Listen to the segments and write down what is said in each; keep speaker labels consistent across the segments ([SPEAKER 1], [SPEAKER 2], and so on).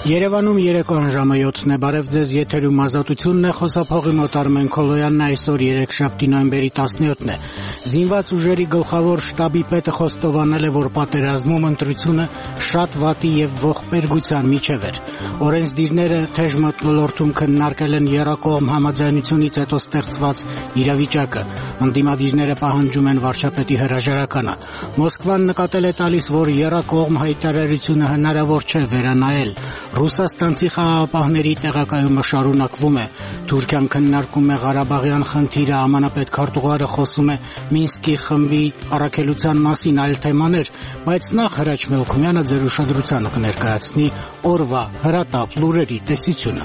[SPEAKER 1] Երևանում երեկոյան ժամը 7-ն է, բարև ձեզ, եթերում ազատությունն է, խոսափողի մոտ Արմեն Քոլոյանն, այսօր երեքշաբթի նոյեմբերի 17-ն է։ Զինված ուժերի գլխավոր շտաբի պետը խոստովանել է, որ պատերազմում ընտրությունը շատ վատի եւ ողբերգության միջև էր։ Օրենսդիրները թեժ մթնոլորտում քննարկել են եռակողմ համաձայնությունից հետո ստեղծված իրավիճակը։ Ընդդիմադիրները պահանջում են վարչապետի հրաժարականը։ Մոսկվան նկատել է տալիս, որ եռակողմ հայտարարությունը հնարավոր չէ վերանայել։ Ռուսաստանցի խաղաղապահների տեղակայումը շարունակվում է։ Թուրքիան քննարկում է Ղարաբաղյան խնդիրը, ԱՄՆ պետքարտուղարը խոսում է Մինսկի խմբի առաքելության մասին, այլ թեմաներ, բայց նախ Հրաչ Մելքումյանը ձեր ուշադրությանը կներկայացնի օրվա հրատապ լուրերի տեսությունը։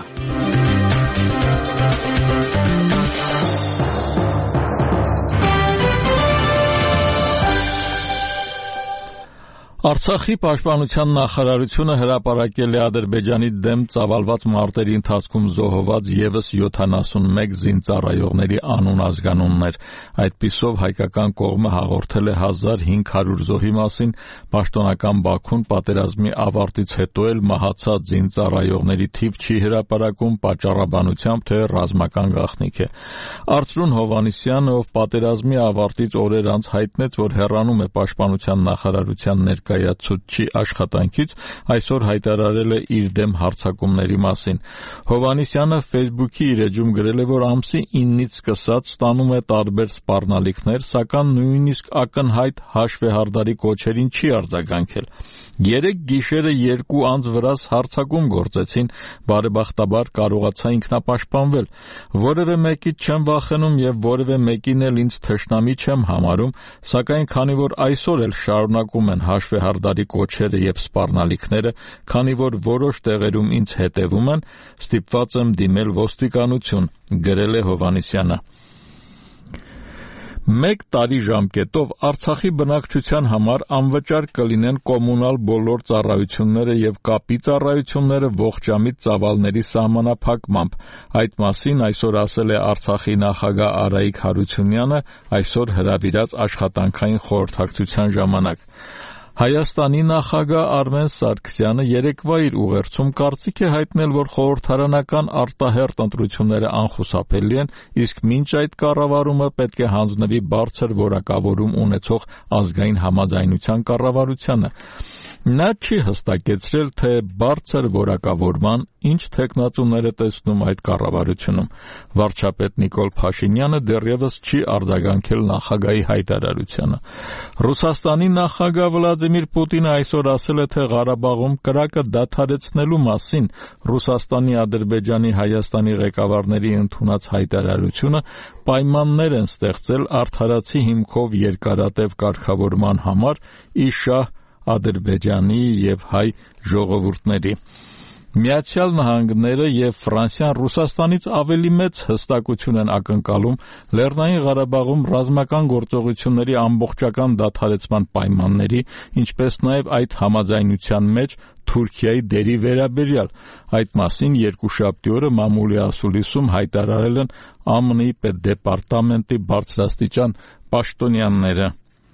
[SPEAKER 2] Արցախի պաշտպանության նախարարությունը հրապարակել է Ադրբեջանի դեմ ծավալված մարտերի ընթացքում զոհված ևս 71 զինծառայողների անուն-ազգանուններ։ Այդպիսով հայկական կողմը հաղորդել է 1500 զոհի մասին, պաշտոնական Բաքուն պատերազմի ավարտից հետո էլ մահացած զինծառայողների թիվ չի հրապարակում պատճառաբանությամբ, թե ռազմական գաղտնիք է։ Արծրուն Հովհաննիսյանը, ով պատերազմի ավարտից օրեր անց հայտնեց, որ հեռանում է պաշտպանության նախարարության ներկայացուցչի աշխատանքից, այսօր հայտարարել է իր դեմ հարձակումների մասին։ Հովհաննիսյանը Facebook-ի իր էջում գրել է, որ ամսի 9-ից սկսած ստանում է տարբեր սպառնալիքներ, սակայն նույնիսկ ակնհայտ հաշվեհարդարի կոչերին չի արձագանքել։ Երեք գիշերը 2 անձ վրաս հարձակում գործեցին, բարեբախտաբար կարողացա ինքնապաշտպանվել։ Որևէ մեկից չեմ վախենում եւ որևէ մեկին էլ ինձ թշնամի չեմ համարում, սակայն քանի որ այսօր էլ շարունակում են հաշվեհարդարի կոչերը եւ սպառնալիքները, քանի որ որոշ տեղերում ինձ հետևում են, ստիպված եմ դիմել ոստիկանություն, գրել է Հովհաննիսյանը։ 1 տարի ժամկետով Արցախի բնակչության համար անվճար կլինեն կոմունալ բոլոր ծառայությունները եւ կապի ծառայությունները ողջամիտ ծավալների սահմանափակմամբ։ Այդ մասին այսօր ասել է Արցախի նախագահ Արայիկ Հարությունյանը այսօր հրավիրած աշխատանքային խորհրդակցության ժամանակ։ Հայաստանի նախագահ Արմեն Սարգսյանը երեկվա իր ուղերձում կարծիք է հայտնել, որ խորհրդարանական արտահերթ ընտրությունները անխուսափելի են, իսկ մինչ այդ կառավարումը պետք է հանձնվի բարձր որակավորում ունեցող ազգային համաձայնության կառավարությանը։ Նա չի հստակեցրել, թե բարձր որակավորման ինչ թեկնածուներ է տեսնում այդ կառավարությունում։ Վարչապետ Նիկոլ Փաշինյանը դեռևս չի արձագանքել նախագահի հայտարարությանը։ Ռուսաստանի նախագահ Վլադիմիր Պուտինը այսօր ասել է, թե Ղարաբաղում կրակը դադարեցնելու մասին Ռուսաստանի, Ադրբեջանի, Հայաստանի ղեկավարների ընդունած հայտարարությունը պայմաններ են ստեղծել արդարացի հիմքով երկարատև կարգավորման համար ի շահ Ադրբեջանի եւ հայ ժողովուրդների։ Միացյալ Նահանգները եւ Ֆրանսիան Ռուսաստանից ավելի մեծ հստակություն են ակնկալում Լեռնային Ղարաբաղում ռազմական գործողությունների ամբողջական դադարեցման պայմանների, ինչպես նաեւ այդ համաձայնության մեջ Թուրքիայի դերի վերաբերյալ։ Այդ մասին երկուշաբթի օրը մամուլի ասուլիսում հայտարարել են ԱՄՆ-ի պետդեպարտամենտի բարձրաստիճան պաշտոնյաները։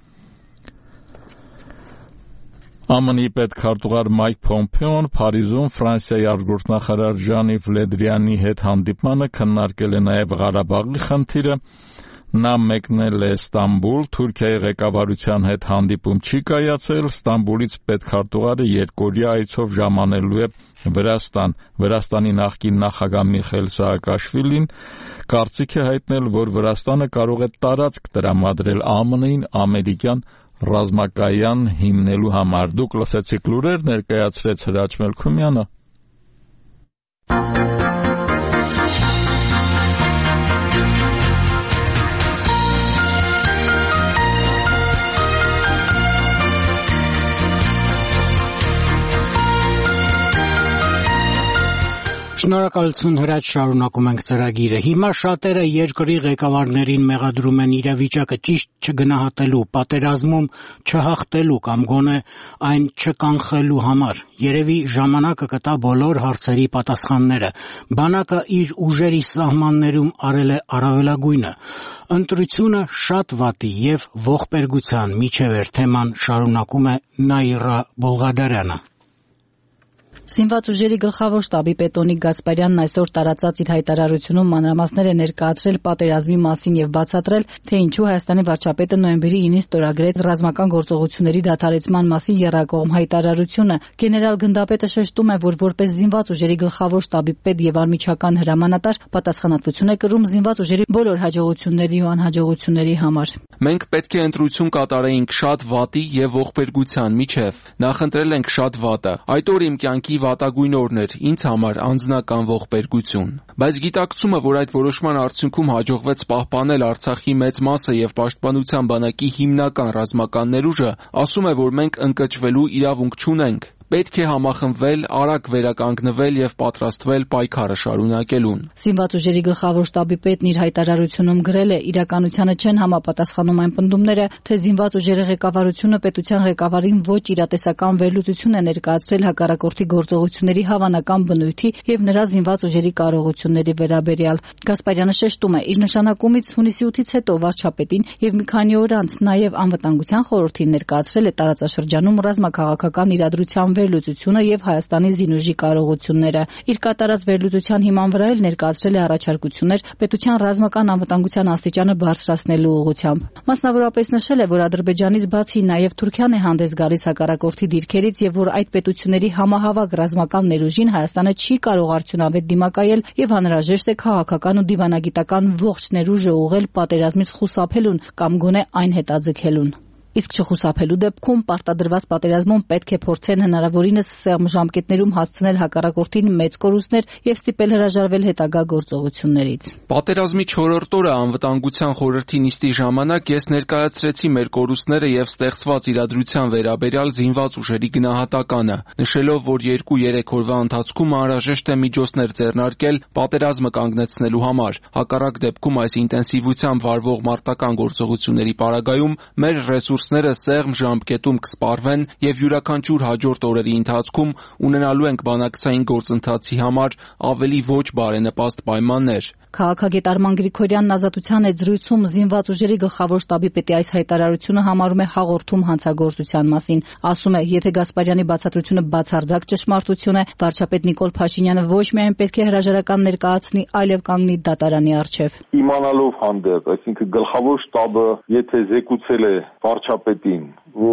[SPEAKER 2] ԱՄՆ-ի պետքարտուղար Մայք Փոմփեոն Փարիզում Ֆրանսիայի արտգործնախարար Ժան-Իվ Լե Դրիանի հետ հանդիպմանը քննարկել է նաև Ղարաբաղի խնդիրը։ Նա մեկնել է Ստամբուլ, Թուրքիայի ղեկավարության հետ հանդիպում չի կայացել, Ստամբուլից պետքարտուղարը երկօրյա այցով ժամանելու է Վրաստան։ Վրաստանի նախկին նախագահ Միխայիլ Սաակաշվիլին կարծիք է հայտնել, որ Վրաստանը կարող է տարածք տրամադրել ԱՄՆ-ին ամերիկյան ռազմակայան հիմնելու համար։ Դուք լսեցիք լուրեր, ներկայացրեց Հրաչ Մելքումյանը։
[SPEAKER 1] Շնորհակալություն Հրաչ, շարունակում ենք ծրագիրը։ Հիմա շատերը երկրի ղեկավարներին մեղադրում են իրավիճակը ճիշտ չգնահատելու, պատերազմում չհաղթելու կամ գոնե այն չկանխելու համար։ Երևի ժամանակը կտա բոլոր հարցերի պատասխանները։ Բանակը իր ուժերի սահմաններում արել է առավելագույնը։ Ընտրությունը շատ վատի եւ ողբերգության միջև էր թեման, շարունակում է Նաիրա Բոլղադարյանը։
[SPEAKER 3] Զինված ուժերի գլխավոր շտաբի պետ Օնիկ Գասպարյանն այսօր տարածած իր հայտարարությունում մանրամասներ է ներկայացրել պատերազմի մասին եւ բացատրել, թե ինչու Հայաստանի վարչապետը նոյեմբերի 9-ին ստորագրեց ռազմական գործողությունների դադարեցման մասին եռակողմ հայտարարությունը։ Գեներալ գնդապետը շեշտում է, որ որպես զինված ուժերի գլխավոր շտաբի պետ եւ անմիջական հրամանատար պատասխանատվություն է կրում զինված ուժերի բոլոր հաջողությունների ու անհաջողությունների համար։
[SPEAKER 4] Մենք պետք է ընտրություն կատարեինք շատ վատի եւ ողբերգության միջև։ Նախընտրել ենք շատ վատը։ Այդ օր իմ կյանքի վատագույն օրն էր, ինձ համար անձնական ողբերգություն։ Բայց գիտակցումը, որ այդ որոշման արդյունքում հաջողվեց պահպանել Արցախի մեծ մասը եւ պաշտպանության բանակի հիմնական ռազմական ներուժը, ասում է, որ մենք ընկճվելու իրավունք չունենք։ Պետք է համախմբվել, արագ վերականգնվել եւ պատրաստվել պայքարը շարունակելուն։
[SPEAKER 3] Զինված ուժերի գլխավոր շտաբի պետն իր հայտարարությունում գրել է. իրականությանը չեն համապատասխանում այն պնդումները, թե զինված ուժերի ղեկավարությունը պետության ղեկավարին ոչ իրատեսական վերլուծություն է ներկայացրել հակառակորդի գործողությունների հավանական բնույթի եւ նրա զինված ուժերի կարողությունների վերաբերյալ։ Գասպարյանը շեշտում է, իր նշանակումից հունիսի 8-ից հետո վարչապետին եւ մի քանի օր անց նաեւ անվտանգության խորհրդին ներկայացրել է տարածաշրջանում ռազմաքաղաքական իրադրության վերլուծությունը եւ Հայաստանի զինուժի կարողությունները։ Իր կատարած վերլուծության հիման վրա էլ ներկայացրել է առաջարկություններ պետության ռազմական անվտանգության աստիճանը բարձրացնելու ուղղությամբ։ Մասնավորապես նշել է, որ Ադրբեջանից բացի նաեւ Թուրքիան է հանդես գալիս հակառակորդի դիրքերից եւ որ այդ պետությունների համահավաք ռազմական ներուժին Հայաստանը չի կարող արդյունավետ դիմակայել եւ անհրաժեշտ է քաղաքական ու դիվանագիտական ողջ ներուժը ուղղել պատերազմից խուսափելուն կամ գոնե այն հետաձգելուն։ Իսկ չխուսափելու դեպքում պարտադրված պատերազմում պետք է փորձեն հնարավորինս սեղմ ժամկետներում հասցնել հակառակորդին մեծ կորուստներ եւ ստիպել հրաժարվել հետագա գործողություններից։
[SPEAKER 4] Պատերազմի 4-րդ օրը անվտանգության խորհրդի նիստի ժամանակ ես ներկայացրեցի մեր կորուստները եւ ստեղծված իրադրության վերաբերյալ զինված ուժերի գնահատականը, նշելով, որ 2-3 օրվա ընթացքում անհրաժեշտ է միջոցներ ձեռնարկել պատերազմը կանգնեցնելու համար։ Հակառակ դեպքում այս ինտենսիվությամբ վարվող մարտական գործողությունների պարագայում մեր ռեսուրսները սեղմ ժամկետում կսպառվեն եւ յուրաքանչյուր հաջորդ օրերի ընթացքում ունենալու ենք բանակցային գործընթացի համար ավելի ոչ բարենպաստ պայմաններ։
[SPEAKER 3] Քաղաքագետ Արման Գրիգորյանն Ազատության հետ զրույցում զինված ուժերի գլխավոր շտաբի պետի այս հայտարարությունը համարում է հաղորդում հանցագործության մասին։ Ասում է, եթե Գասպարյանի բացատրությունը բացարձակ ճշմարտություն է, վարչապետ Նիկոլ Փաշինյանը ոչ միայն պետք է հրաժարական ներկայացնի, այլև կանգնի դատարանի առջև։
[SPEAKER 5] Իմանալով հանդեպ, այսինքն գլխավոր շտաբը, եթե զեկուցել է վարչապետին,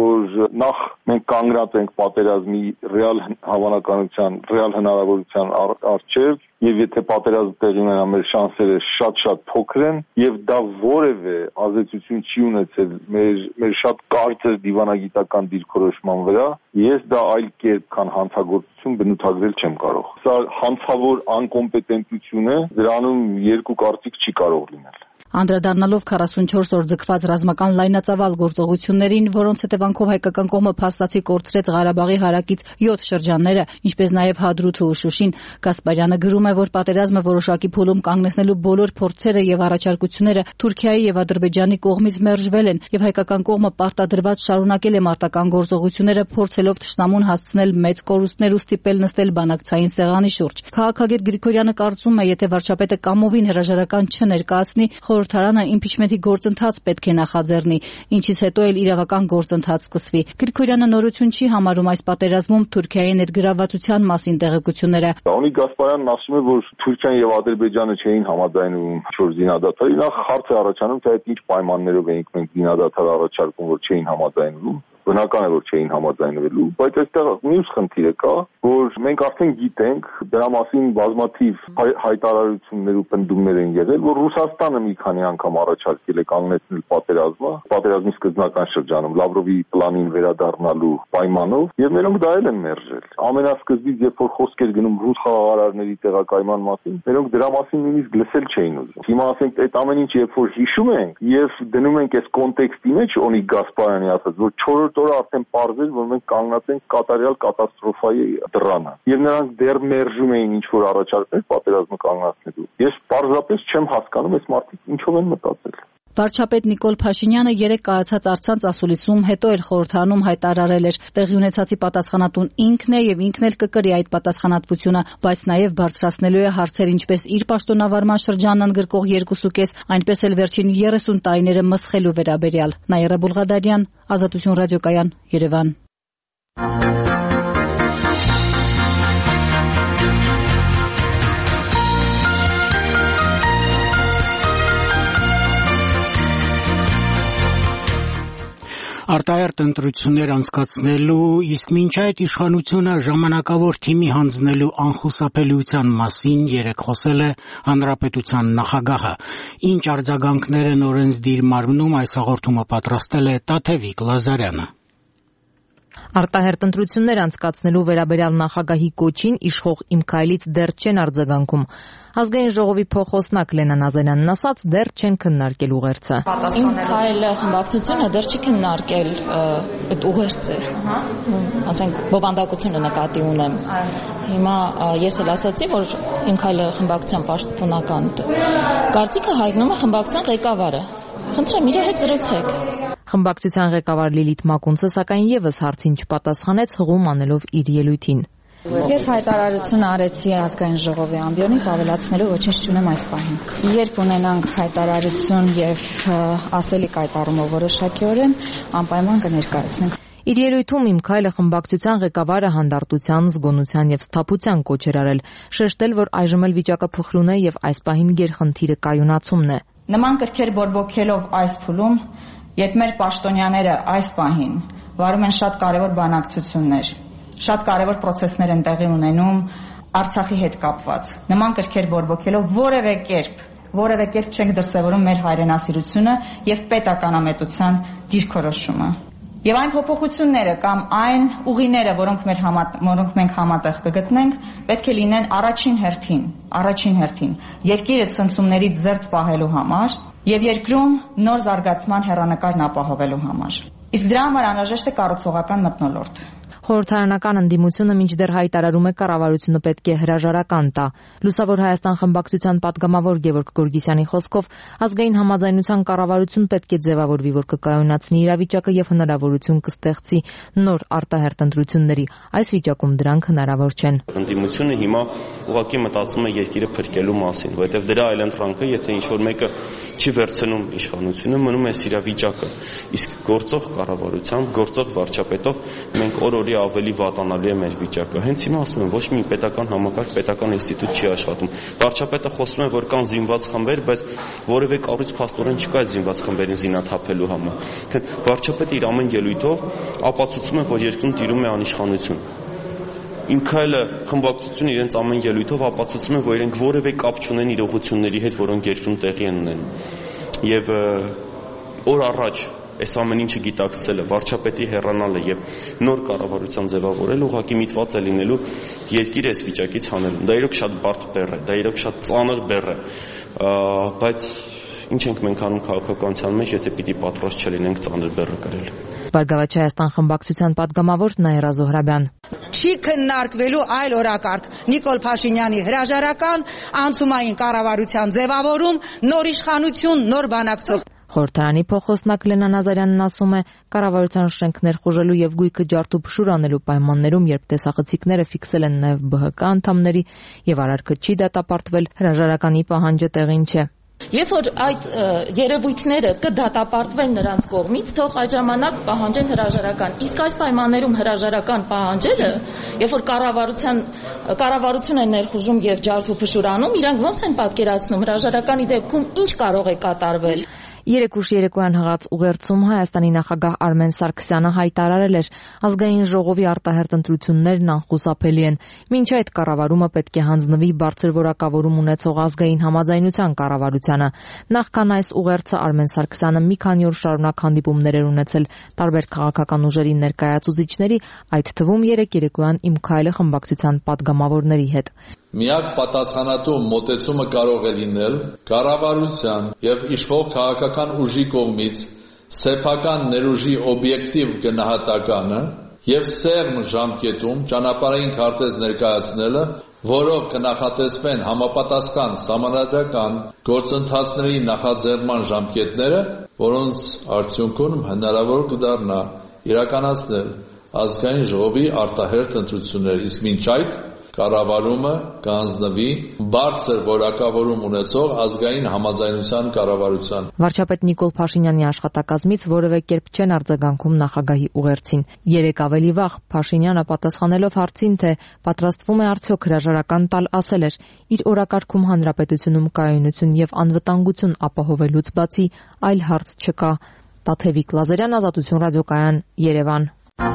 [SPEAKER 5] որ նախ մենք կանգնած ենք պատերազմի ռեալ հավանականության, ռեալ հնարավորության առջև, եւ եթե պատերազմ տեղի ունենա, մեր շանսերը շատ փոքր են եւ դա որևէ ազդեցություն չի ունեցել մեր շատ կարճ դիվանագիտական դիրքորոշման վրա, ես դա այլ կերպ քան հանցագործություն բնութագրել չեմ կարող։ Սա հանցավոր անկոմպետենտություն է, դրանում երկու կարծիք չի կարող լինել։
[SPEAKER 3] Անդրադառնալով 44 օր ձգված ռազմական լայնածավալ գործողություններին, որոնց հետևանքով հայկական կողմը փաստացի կորցրեց Ղարաբաղի հարակից 7 շրջանները, ինչպես նաև Հադրութը ու Շուշին, Գասպարյանը գրում է, որ պատերազմը որոշակի փուլում կանգնեցնելու բոլոր փորձերը եւ առաջարկությունները Թուրքիայի եւ Ադրբեջանի կողմից մերժվել են եւ հայկական կողմը պարտադրված շարունակել է մարտական գործողությունները, փորձելով թշնամուն հասցնել մեծ կորուստներ ու ստիպել նստել բանակցային սեղանի շուրջ։ Քաղաքագետ Գրիգորյանը կարծում է, եթե վարչապետը կամովին հրաժարական չներկայացնի, խորհրդարանը իմպիչմենթի գործընթաց պետք է նախաձեռնի, ինչից հետո էլ իրավական գործընթաց սկսվի։ Գրիգորյանը նորություն չի համարում այս պատերազմում Թուրքիայի ներգրավվածության մասին տեղեկությունները։
[SPEAKER 5] Օնիկ Գասպարյանն ասում է, որ Թուրքիան եւ Ադրբեջանը չէին համաձայնում չոր զինադադարի, նախ հարց է առաջանում, թե այդ ինչ պայմաններով էինք մենք զինադադար առաջարկում, որ չէին համաձայնվում։ Բնական է, որ չէին համաձայնվելու, բայց այստեղ մյուս խնդիրը կա, որ մենք արդեն գիտենք, դրա մասին բազմաթիվ հայտարարություններ ու պնդումներ են եղել, որ Ռուսաստանը մի քանի անգամ առաջարկել է կանգնեցնել պատերազմը, պատերազմի սկզբնական շրջանում Լավրովի պլանին վերադառնալու պայմանով, եւ մերոնք դա էլ են մերժել։ Ամենասկզբից, երբ որ խոսք էր գնում ռուս խաղաղարարների տեղակայման մասին, մերոնք դրա մասին նույնիսկ լսել չէին ուզում։ Հիմա ասենք այդ ամեն ինչ երբ որ հիշում ենք եւ դնում ենք այս կոնտեքստի մեջ, Օնիկ Գասպարյանի ասած, որ 4-րդ օրը արդեն պարզել, որ մենք կանգնած ենք կատարյալ կատաստրոֆայի դռանը։ Եվ նրանք դեռ մերժում էին ինչ-որ առաջարկներ պատերազմը կանգնացնելու։ Ես պարզապես չեմ հասկանում, այս մարդիկ ինչով են մտածել։
[SPEAKER 3] Վարչապետ Նիկոլ Փաշինյանը երեկ կայացած առցանց ասուլիսում հետո էլ խորհրդարանում հայտարարել էր, տեղի ունեցածի պատասխանատուն ինքն է եւ ինքն էլ կկրի այդ պատասխանատվությունը, բայց նաեւ բարձրացնելու է հարցեր ինչպես իր պաշտոնավարման շրջանն ընդգրկող 2.5, այնպես էլ վերջին 30 տարիները մսխելու վերաբերյալ։ Նաիրա Բուլղադարյան, Ազատություն ռադիոկայան, Երևան։
[SPEAKER 1] արտահերթ ընտրություններ անցկացնելու, իսկ մինչ այդ իշխանությունը ժամանակավոր թիմի հանձնելու անխուսափելիության մասին երեկ խոսել է Հանրապետության նախագահը։ Ինչ արձագանքներ են օրենսդիր մարմնում, այս հաղորդումը պատրաստել է Տաթևիկ Լազարյանը։
[SPEAKER 6] Արտահերթ ընտրություններ անցկացնելու վերաբերյալ նախագահի կոչին իշխող Իմ քայլից դեռ չեն արձագանքում։ Ազգային ժողովի փոխոսնակ Լենա Նազարյանն ասաց, դեռ չեն քննարկել ուղերձը։
[SPEAKER 3] Իմ քայլը խմբակցությունը դեռ չի քննարկել այդ ուղերձը։ Ասենք բովանդակությունը նկատի ունեմ։ Հիմա ես էլ ասացի, որ Իմ քայլը խմբակցության պաշտոնական կարծիքը հայտնում է խմբակցության ղեկավարը։ Խնդրեմ, իր հետ զրուցեք։
[SPEAKER 6] Խմբակցության ղեկավար Լիլիթ Մակունցը սակայն եւս հարցին չպատասխանեց, հղում անելով իր ելույթին։
[SPEAKER 3] Ես հայտարարություն արեցի ազգային ժողովի ամբիոնից, ավելացնելու ոչինչ չունեմ այս պահին։ Երբ ունենանք հայտարարություն եւ ասելիք այդ առումով որոշակիորեն, անպայման կներկայացնենք։
[SPEAKER 6] Իր ելույթում Իմ քայլը խմբակցության ղեկավարը հանդարտության, զգոնության եւ սթափության կոչ էր արել, շեշտել, որ այժմ էլ վիճակը փխրուն է եւ այս պահին գերխնդիրը կայունացումն է։
[SPEAKER 7] Նման կրքեր բորբոքելով այս փուլում, երբ մեր պաշտոնյաները այս պահին վարում են շատ կարևոր բանակցություններ, շատ կարևոր process-ներ են տեղի ունենում Արցախի հետ կապված։ Նման կրքեր բորբոքելով որևէ կերպ չենք դրսևորում մեր հայրենասիրությունը եւ պետականամետության դիրքորոշումը։ Եվ այն փոփոխությունները կամ այն ուղիները, որոնք մենք համատեղ կգտնենք, պետք է լինեն առաջին հերթին երկիրը ցնցումներից զերծ պահելու համար եւ երկրում նոր զարգացման հեռանկարն ապահովելու համար։ Իսկ դրա համար անհրաժեշտ է կառուցողական մթնոլորտ։
[SPEAKER 6] Խորհրդարանական ընդդիմությունը մինչդեռ հայտարարում է կառավարությունը պետք է հրաժարական տա։ Լուսավոր Հայաստան խմբակցության падգամավոր Գևորգ Գորգիսյանի խոսքով ազգային համաձայնության կառավարություն պետք է ձևավորվի, որ կկայունացնի իրավիճակը եւ հնարավորություն կստեղծի նոր արտահերթ ընտրությունների։ Այս վիճակում դրանք հնարավոր չեն։
[SPEAKER 8] Ընդդիմությունը հիմա ուղղակի մտածում է երկիրը փրկելու մասին, որովհետեւ դրա այլընտրանքը, եթե ինչ-որ մեկը չի վերցնում իշխանությունը, մնում է իրավիճակը։ Իսկ գործող կառավարությամբ, գործող վարչապետով մենք օր-օրի ավելի վատանալու է մեր վիճակը։ Հենց հիմա ասում եմ, ոչ մի պետական համակարգ, պետական ինստիտուտ չի աշխատում։ Վարչապետը խոսում է, որ կան զինված խմբեր, բայց որևէ կառույց փաստորեն չկա այդ զինված խմբերին զինաթափելու համար։ Վարչապետը իր ամեն ելույթով ապացուցում է, որ երկրում տիրում է անիշխանություն։ Իմ քայլը խմբակցությունը իրենց ամեն ելույթով ապացուցում է, որ իրենք որևէ կապ չունեն իրողությունների հետ, որոնք երկրում տեղի են ունենում։ Եվ օր առաջ այս ամեն ինչը գիտակցելը, վարչապետի հեռանալը եւ նոր կառավարության ձևավորելը ուղղակի միտված է լինելու երկիրը այս վիճակից հանելու։ Դա իրոք շատ բարդ բեռ է, դա իրոք շատ ծանր բեռ է, բայց ինչ ենք մենք անում քաղաքականության մեջ, եթե պիտի պատրաստ չլինենք ծանր բեռը կրել։
[SPEAKER 6] Բարգավաճ Հայաստան խմբակցության падգամավոր Նաիրա Զոհրաբյան։
[SPEAKER 9] Չի քննարկվելու այլ օրակարգ Նիկոլ Փաշինյանի հրաժարական, անցումային կառավարության ձևավորում, նոր իշխանություն, նոր բանակցող։
[SPEAKER 6] Խորհրդարանի փոխոսնակ Լենա Նազարյանն ասում է, կառավարության շենքներ խոժելու եւ գույքը ջարդուփշուր անելու պայմաններում, երբ տեսախցիկները ֆիքսել են նաեւ ԲՀԿ անդամների եւ արարքը չի դատապարտվել, հրաժարականի պահանջը տեղին չէ։
[SPEAKER 10] Երբ որ այդ երևույթները կդատապարտվեն նրանց կողմից, թող այդ ժամանակ պահանջեն հրաժարական։ Իսկ այս պայմաններում հրաժարական պահանջելը, երբ որ կառավարություն են ներխուժում եւ ջարդուփշուր անում, իրանք ո՞նց են պատկերացնում հրաժարականի դեպքում ինչ կարող է կատարվել։
[SPEAKER 6] Երեկ ուշ երեկոյան հղած ուղերձում Հայաստանի նախագահ Արմեն Սարգսյանը հայտարարել էր, ազգային ժողովի արտահերթ ընտրություններն անխուսափելի են։ Մինչ այդ կառավարումը պետք է հանձնվի բարձր որակավորում ունեցող ազգային համաձայնության կառավարությանը։ Նախքան այս ուղերձը Արմեն Սարգսյանը մի քանի օր շարունակ հանդիպումներ էր ունեցել տարբեր քաղաքական ուժերի ներկայացուցիչների, այդ թվում երեկ երեկոյան Իմ քայլը խմբակցության падգամավորների հետ։
[SPEAKER 11] Միակ պատասխանատու մոտեցումը կարող է լինել կառավարության եւ իշխող քաղաքական ուժի կողմից սեփական ներուժի օբյեկտիվ գնահատականը եւ սերմ ժամկետում ճանապարհային քարտեզ ներկայացնելը, որով կնախատեսվեն համապատասխան սահմանադրական գործընթացների նախաձեռնման ժամկետները, որոնց արդյունքում հնարավոր կդառնա իրականացնել ազգային ժողովի արտահերթ ընտրություններ, իսկ մինչ այդ կառավարումը կանձնվի բարձր որակավորում ունեցող ազգային համաձայնության կառավարության։
[SPEAKER 6] Վարչապետ Նիկոլ Փաշինյանի աշխատակազմից որևէ կերպ չեն արձագանքում նախագահի ուղերձին։ Երեկ ավելի վաղ Փաշինյանը պատասխանելով հարցին, թե պատրաստվում է արդյոք հրաժարական տալ, ասել էր. իր օրակարգում հանրապետությունում կայունություն եւ անվտանգություն ապահովելուց բացի այլ հարց չկա։ Տաթևիկ Լազարյան, Ազատություն ռադիոկայան, Երևան։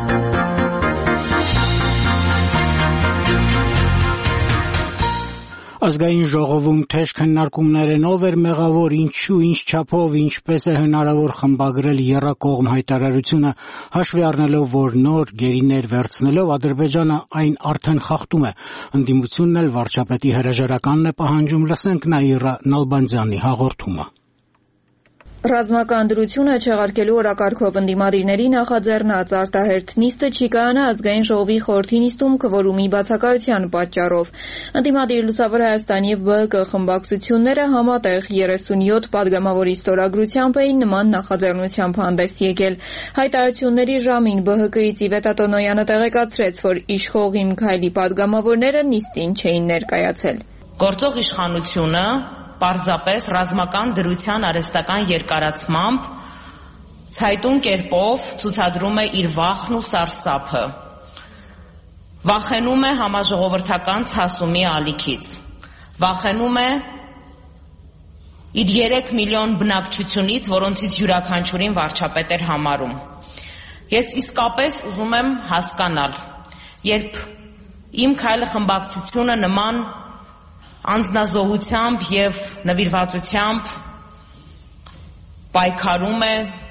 [SPEAKER 1] Ազգային ժողովում թեժ քննարկումներ են ով էր մեղավոր, ինչու, ինչ չափով, ինչպես է հնարավոր խմբագրել եռակողմ հայտարարությունը, հաշվի առնելով, որ նոր գերիներ վերցնելով Ադրբեջանը այն արդեն խախտում է։ Ընդդիմությունն էլ վարչապետի հրաժարականն է պահանջում, լսենք Նաիրա Նալբանդյանի հաղորդումը։
[SPEAKER 12] Ռազմական դրությունը չեղարկելու օրակարգով ընդդիմադիրների նախաձեռնած արտահերթ նիստը չի կայանա ազգային ժողովի խորհրդի նիստում քվորումի բացակայության պատճառով։ Ընդդիմադիր Լուսավոր Հայաստան եւ ԲՀԿ խմբակցությունները համատեղ 37 падգամավորի ստորագրությամբ էին նման նախաձեռնությամբ հանդես եկել։ Հայտարարությունների ժամին ԲՀԿ-ից Իվետա Տոնոյանը տեղեկացրեց, որ իշխող Իմ քայլի падգամավորները նիստին չէին ներկայացել։
[SPEAKER 13] Գործող իշխանությունը պարզապես ռազմական դրության արհեստական երկարացմամբ ցայտուն կերպով ցուցադրում է իր վախն ու սարսափը։ Վախենում է համաժողովրդական ցասումի ալիքից։ Վախենում է իր 3 միլիոն բնակչությունից, որոնցից յուրաքանչյուրին վարչապետ էր համարում։ Ես իսկապես ուզում եմ հասկանալ, երբ Իմ քայլը խմբակցությունը նման անձնազոհությամբ եւ նվիրվածությամբ պայքարում է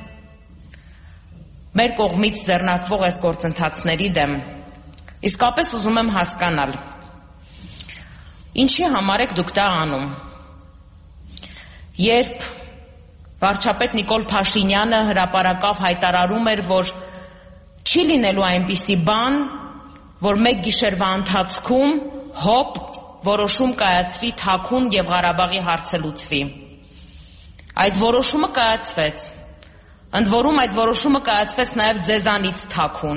[SPEAKER 13] մեր կողմից ձեռնարկվող այս գործընթացների դեմ, իսկապես ուզում եմ հասկանալ, ինչի համար եք դուք դա անում, երբ վարչապետ Նիկոլ Փաշինյանը հրապարակավ հայտարարում էր, որ չի լինելու այնպիսի բան, որ մեկ գիշերվա ընթացքում հոպ որոշում կայացվի Թաքուն եւ Ղարաբաղի հարցը լուծվի։ Այդ որոշումը կայացվեց։ Ընդ որում այդ որոշումը կայացվեց նաեւ ձեզանից Թաքուն։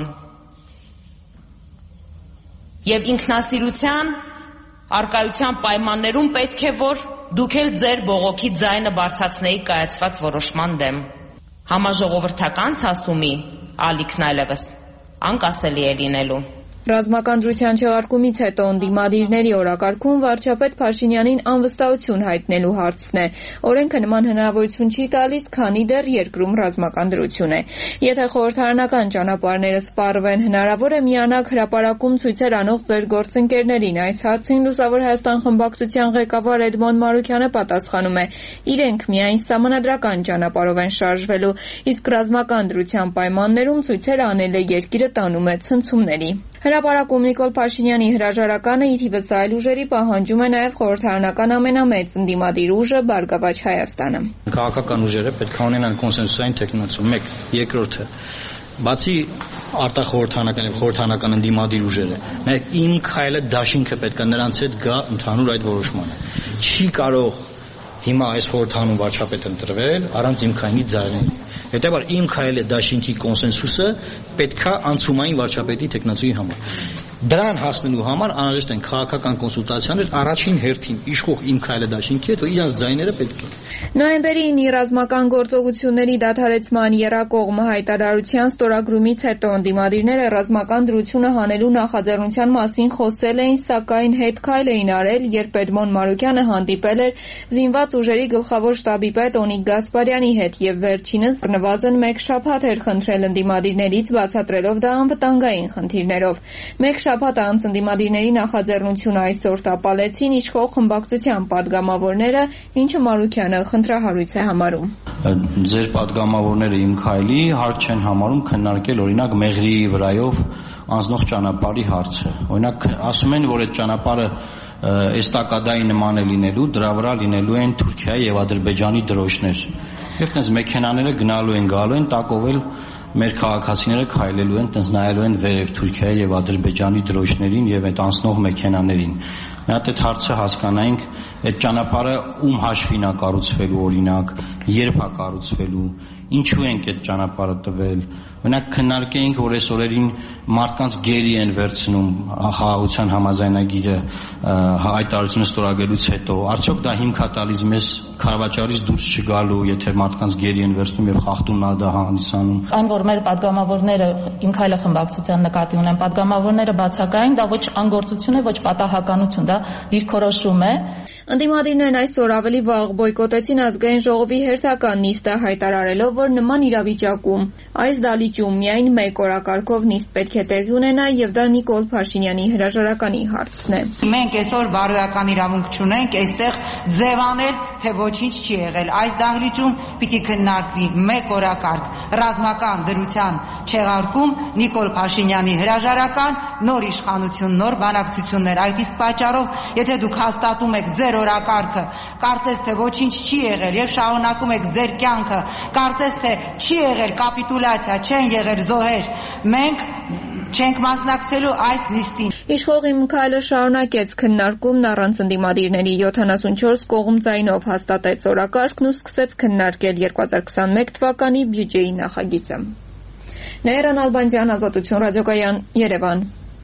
[SPEAKER 13] Եվ ինքնասիրության արկայության պայմաններում պետք է որ դուք էլ ձեր բողոքի ձայնը բարձրացնեիք կայացված որոշման դեմ։ Համաժողովրդական ցասումի ալիքն այլևս անկասելի է լինելու։
[SPEAKER 12] Ռազմական դրության չեղարկումից հետո ընդդիմադիրների օրակարգում վարչապետ Փաշինյանին անվստահություն հայտնելու հարցն է։ Օրենքը նման հնարավորություն չի տալիս, քանի դեռ երկրում ռազմական դրություն է։ Եթե խորհրդարանական ճանապարհները սպառվեն, հնարավոր է միանաք հրապարակում ցույցեր անող ձեր գործընկերներին։ Այս հարցին Լուսավոր Հայաստան խմբակցության ղեկավար Էդմոն Մարուքյանը պատասխանում է. իրենք միայն սահմանադրական ճանապարհով են շարժվելու, իսկ ռազմական դրության պայմաններում ցույցեր անելը երկիրը տանում է ցնցումների։ Հրապարակում Նիկոլ Փաշինյանի հրաժարականը ի թիվս այլ ուժերի պահանջում է նաև խորհրդարանական ամենամեծ ընդդիմադիր ուժը Բարգավաճ Հայաստանը։
[SPEAKER 14] Քաղաքական ուժերը պետք է ունենան կոնսենսուսային տեխնոլոգիա։ 1. Երկրորդը բացի արտախորհրդարանական եւ խորհրդարանական ընդդիմադիր ուժերը, նաեւ Իմ քայլը դաշինքը պետք է նրանց հետ գա ընդհանուր այդ որոշմանը։ Չի կարող հիմա այս խորհրդանում վարչապետ ընտրվել առանց Իմ քայլի ձայների։ Հետևաբար Իմ քայլը դաշինքի կոնսենսուսը պետքա անցումային վարչապետի տեխնացուի համար։ Դրան հասնելու համար անհրաժեշտ են քաղաքական կոնսուլտացիաներ առաջին հերթին իշխող Իմ քայլը դաշինքի հետ, որ իրանց ձայները պետք է։
[SPEAKER 12] Նոյեմբերի 9-ի ռազմական գործողությունների դադարեցման եռակողմ հայտարարության ստորագրումից հետո ընդդիմադիրները ռազմական դրությունը հանելու նախաձեռնության մասին խոսել էին, սակայն հետ քայլ էին արել, երբ Էդմոն Մարուքյանը հանդիպել էր զինված ուժերի գլխավոր շտաբի պետ Օնիկ Գասպարյանի հետ եւ վերջինս նվազն 1 շաբաթ էր խնդրել ընդդիմադիրներից, բացատրելով դա անվտանգային խնդիրներով։ Մեկ շաբաթ անց ընդդիմադիրների նախաձեռնությունը այսօր տապալեցին իշխող խմբակցության падգամավորները, ինչը Մարուքյանը խնդրահարույց է համարում։
[SPEAKER 14] Ձեր падգամավորները Իմ քայլի հարկ չեն համարում քննարկել օրինակ Մեղրի վրայով անցնող ճանապարհի հարցը։ Օրինակ ասում են, որ այդ ճանապարհը էստակադայի նման է լինելու, դրա վրա լինելու են Թուրքիայի եւ Ադրբեջանի դրոշներ։ Եվ այնպես մեքենաները գնալու են, գալու են, տակով էլ մեր քաղաքացիները քայլելու են, տենց նայելու են վերև Թուրքիայի եւ Ադրբեջանի դրոշներին եւ այդ անցնող մեքենաներին։ Մի հատ այդ հարցը հասկանայինք, այդ ճանապարհը ում հաշվին է կառուցվելու օրինակ, երբ է կառուցվելու, ինչու ենք այդ ճանապարհը տվել։ Մենակ քննարկեինք, որ այս օրերին մարդկանց գերի են վերցնում խաղաղության համաձայնագիրը հայտարարությունը ստորագրելուց հետո, արդյոք դա հիմք է տալիս մեզ քարավաճառից դուրս չգալու, եթե մարդկանց գերի են վերցնում եւ խախտում դա հանդիսանում։
[SPEAKER 10] Այն որ մեր падգամավորները Իմ քայլը խմբակցության նկատի ունեն, падգամավորները բացակայում, դա ոչ անգործություն է, ոչ պատահականություն, դա դիրքորոշում է։
[SPEAKER 12] Ընդդիմադիրներն այսօր ավելի վաղ բոյկոտեցին ազգային ժողովի հերթական նիստը, հայտարարելով, որ նման իրավիճակում այս դալիճում միայն մեկ օրակարգով նիստ պետք է տեղի ունենա եւ դա Նիկոլ Փաշինյանի հրաժարականի հարցն է։
[SPEAKER 9] Մենք այսօր բարոյական իրավունք չունենք այստեղ ձևանել, թե ոչինչ չի եղել։ Այս դահլիճում պիտի քննարկվի մեկ օրակարգ ռազմական դրության չեղարկում, Նիկոլ Փաշինյանի հրաժարական, նոր իշխանություն, նոր բանակցություններ։ Այդ իսկ պատճառով, եթե դուք հաստատում եք ձեր օրակարգը, կարծես թե ոչինչ չի եղել եւ շարունակում եք ձեր կյանքը, կարծես թե չի եղել կապիտուլյացիա, չեն եղել զոհեր, մենք չենք մասնակցելու այս նիստին։
[SPEAKER 12] Իշխող Իմ քայլը շարունակեց քննարկումն առանց ընդդիմադիրների 74 կողմ ձայնով հաստատեց օրակարգն ու սկսեց քննարկել 2021 թվականի բյուջեի նախագիծը։ Նայիրան Ալբանդյան, Ազատություն ռադիոկայան, Երևան։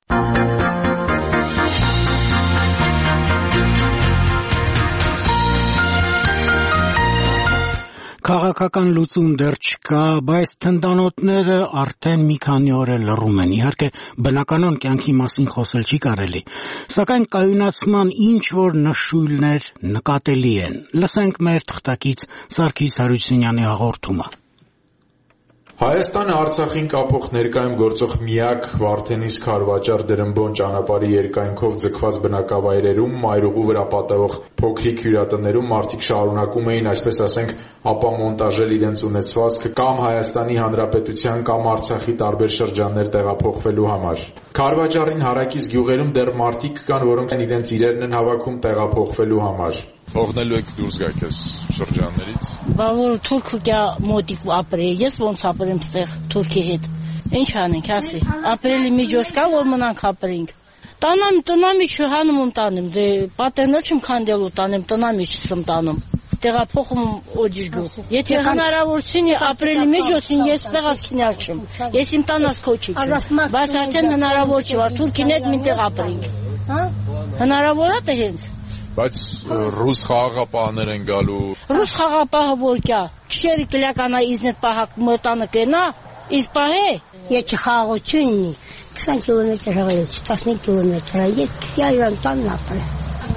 [SPEAKER 1] Քաղաքական լուծում դեռ չկա, բայց թնդանոթները արդեն մի քանի օր է լռում են։ Իհարկե, բնականon կյանքի մասին խոսել չի կարելի, սակայն կայունացման ինչ որ նշույլներ նկատելի են։ Լսենք մեր թղթակից Սարգիս Հարությունյանի հաղորդումը։
[SPEAKER 2] Հայաստանը Արցախին կապող ներկայում գործող միակ Վարդենիս Քարվաճար Դրմբոն ճանապարհի երկայնքով ձգված բնակավայրերում մայրուղու վրա պատահող փոքրիկ հյուրատներում մարդիկ շարունակում էին, այսպես ասենք, ապամոնտաժել իրենց ունեցվածքը կամ Հայաստանի Հանրապետության կամ Արցախի տարբեր շրջաններ տեղափոխվելու համար։ Քարվաճարին հարակից գյուղերում դեռ մարդիկ կան, որոնք իրենց իրերն են հավաքում տեղափոխվելու համար։ Թողնելու եք դուրս գաք այս շրջաններից։
[SPEAKER 15] Բա որ թուրքը կա մոտիկ ապրել, ես ոնց ապրեմ ստեղ թուրքի հետ։ Ինչ անենք, ասի։ Ապրելի միջոց կա, որ մնանք ապրենք։ Տնամի չհանում տանեմ, դե պատերն չեմ քանդելու տանեմ, տնամի չսեմ տանում։ Տեղափոխում օջիգու։ Եթե հնարավորություն է ապրելի միջոցին, ես տեղած քնյալ չեմ։ Ես իմ տանած քոչիկ եմ։ Բայց արդեն հնարավոր չի, որ թուրքին հետ միտեղ ապրենք։ Հա? Հնարավոր է թե հենց։
[SPEAKER 2] Բայց ռուս խաղաղապահներ են գալու։
[SPEAKER 15] Ռուս խաղաղապահը որ կա, քշերի կլականա իզնետ պահակ մտանը կենա, իս պահե։ Եթե խաղաղություն ունի, 20 կիլոմետր հղելուց, 15 կիլոմետր, я իրան տանն ապրել։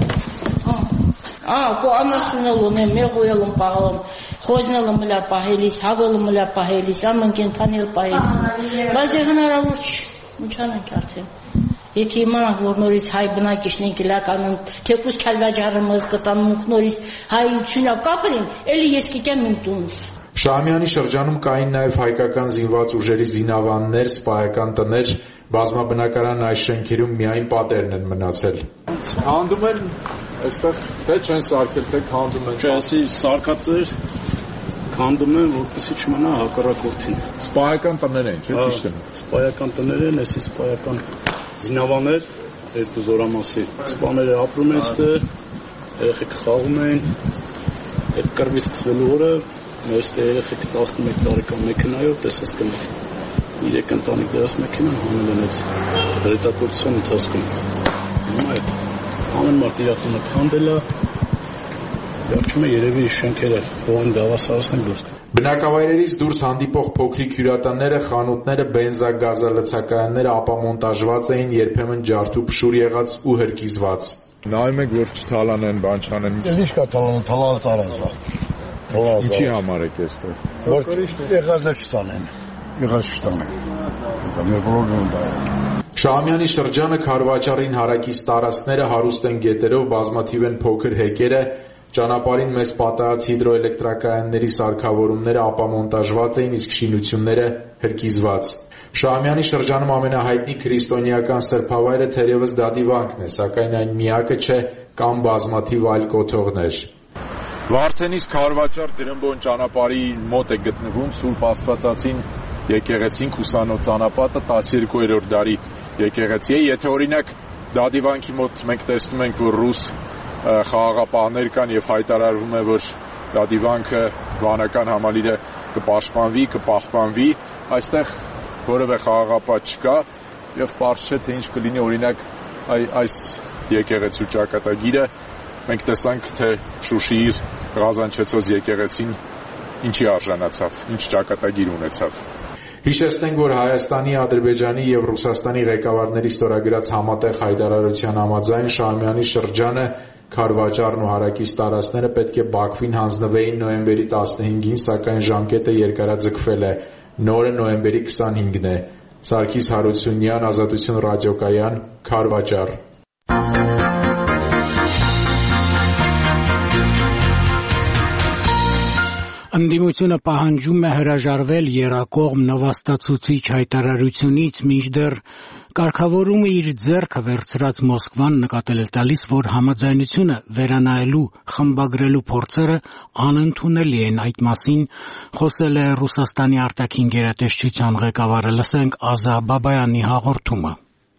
[SPEAKER 15] Կո անասունելուն եմ, մեղույել եմ պահալում, խոզնել եմ լա պահելիս, հավել եմ լա պահելիս, ամեն կենթանել պահելիս։ Բայց դե հնարավոր չի, ինչ անենք արդեն։ Եթե իմանանք, որ նորից հայ բնակիչներին կլականն թեկուզ Քալվաճարը մզ կտանունք նորից հայությունով կապրին, էլի ես կիկեմ իմ տունս։
[SPEAKER 2] Շահամյանի շրջանում կային նաև հայկական զինված ուժերի զինավաններ, սպայական տներ, բազմաբնակարան այս շենքերում միայն պատերն են մնացել։ Քանդում են այստեղ, թե չեն սարքել, թե քանդում են։ Չէ, ասի սարքած էր, քանդում են, որպեսզի չմնա հակառակորդին։ Սպայական տներ են, չէ՞, ճիշտ եմ։ Սպայական տներ են, էսի սպայական զինավաններ, երկու զորամասի սպաները ապրում են ստեղ, երեխեքը խաղում են, այդ կռվի սկսվելու օրը մեր ստեղ երեխեքը 11 տարեկան մեքենայով տեսած կներ 3 ընտանիք դրած մեքենան հանել են այդ դրետակոծության ընթացքում։ Հիմա այդ ամեն մարդ իր տունը քանդել է, վերջում է երևի շենքերը փողին գավասարացնեն դուրս։ Բնակավայրերից դուրս հանդիպող փոքրիկ հյուրատանները, խանութները, բենզագազալցակայանները ապամոնտաժված էին, երբեմն ջարդու փշուր եղած ու հրկիզված։ Նայում եք, որ չթալանեն, բան չանեն։ Ինչ կա թալանը, թալանը տարածվա։ Ինչի համար եք այստեղ։ Որ եղածը չտանեն։ Եղած չտանեն։ Դա մեր բոլորն դա։ Շահամյանի շրջանը Քարվաճարին հարակից տարածքները հարուստ են գետերով, բազմաթիվ են փոքր հեկերը, ճանապարհին մեծ պատահած հիդրոէլեկտրակայանների սարքավորումները ապամոնտաժված էին, իսկ շինությունները հրկիզված։ Շահամյանի շրջանում ամենահայտնի քրիստոնեական սրբավայրը թերևս Դադիվանքն է, սակայն այն միակը չէ, կան բազմաթիվ այլ կոթողներ։ Վարդենիս Քարվաճար Դրմբոն ճանապարհի մոտ է գտնվում Սուրբ Աստվածածին եկեղեցին ուսանոց անապատը 12-րդ դարի եկեղեցի է։ Եթե օրինակ Դադիվանքի մոտ մենք տեսնում ենք, որ ռուս խաղաղապահներ կան եւ հայտարարվում է, որ Դադիվանքը վանական համալիրը կպաշտպանվի, կպահպանվի, այստեղ որևէ խաղաղապատ չկա եւ պարզ չէ թե ինչ կլինի օրինակ այս եկեղեցու ճակատագիրը մենք տեսանք թե Շուշիի Ղազանչեցոս եկեղեցին ինչի արժանացավ, ինչ ճակատագիր ունեցավ։
[SPEAKER 16] Հիշեցնենք, որ Հայաստանի, Ադրբեջանի եւ Ռուսաստանի ղեկավարների ստորագրած համատեղ հայտարարության համաձայն Շահումյանի շրջանը, Քարվաճառն ու հարակից տարածքները պետք է Բաքվին հանձնվեին նոյեմբերի 15-ին, սակայն ժամկետը երկարաձգվել է։ Նորը նոյեմբերի 25-ն է։ Սարգիս Հարությունյան, Ազատություն ռադիոկայան, Քարվաճառ։
[SPEAKER 1] Ընդդիմությունը պահանջում է հրաժարվել եռակողմ նվաստացուցիչ հայտարարությունից, մինչդեռ կարգավորումը իր ձեռքը վերցրած Մոսկվան նկատել է տալիս, որ համաձայնությունը վերանայելու խմբագրելու փորձերը անընդունելի են։ Այդ մասին խոսել է Ռուսաստանի արտաքին գերատեսչության ղեկավարը։ Լսենք Ազա Բաբայանի հաղորդումը։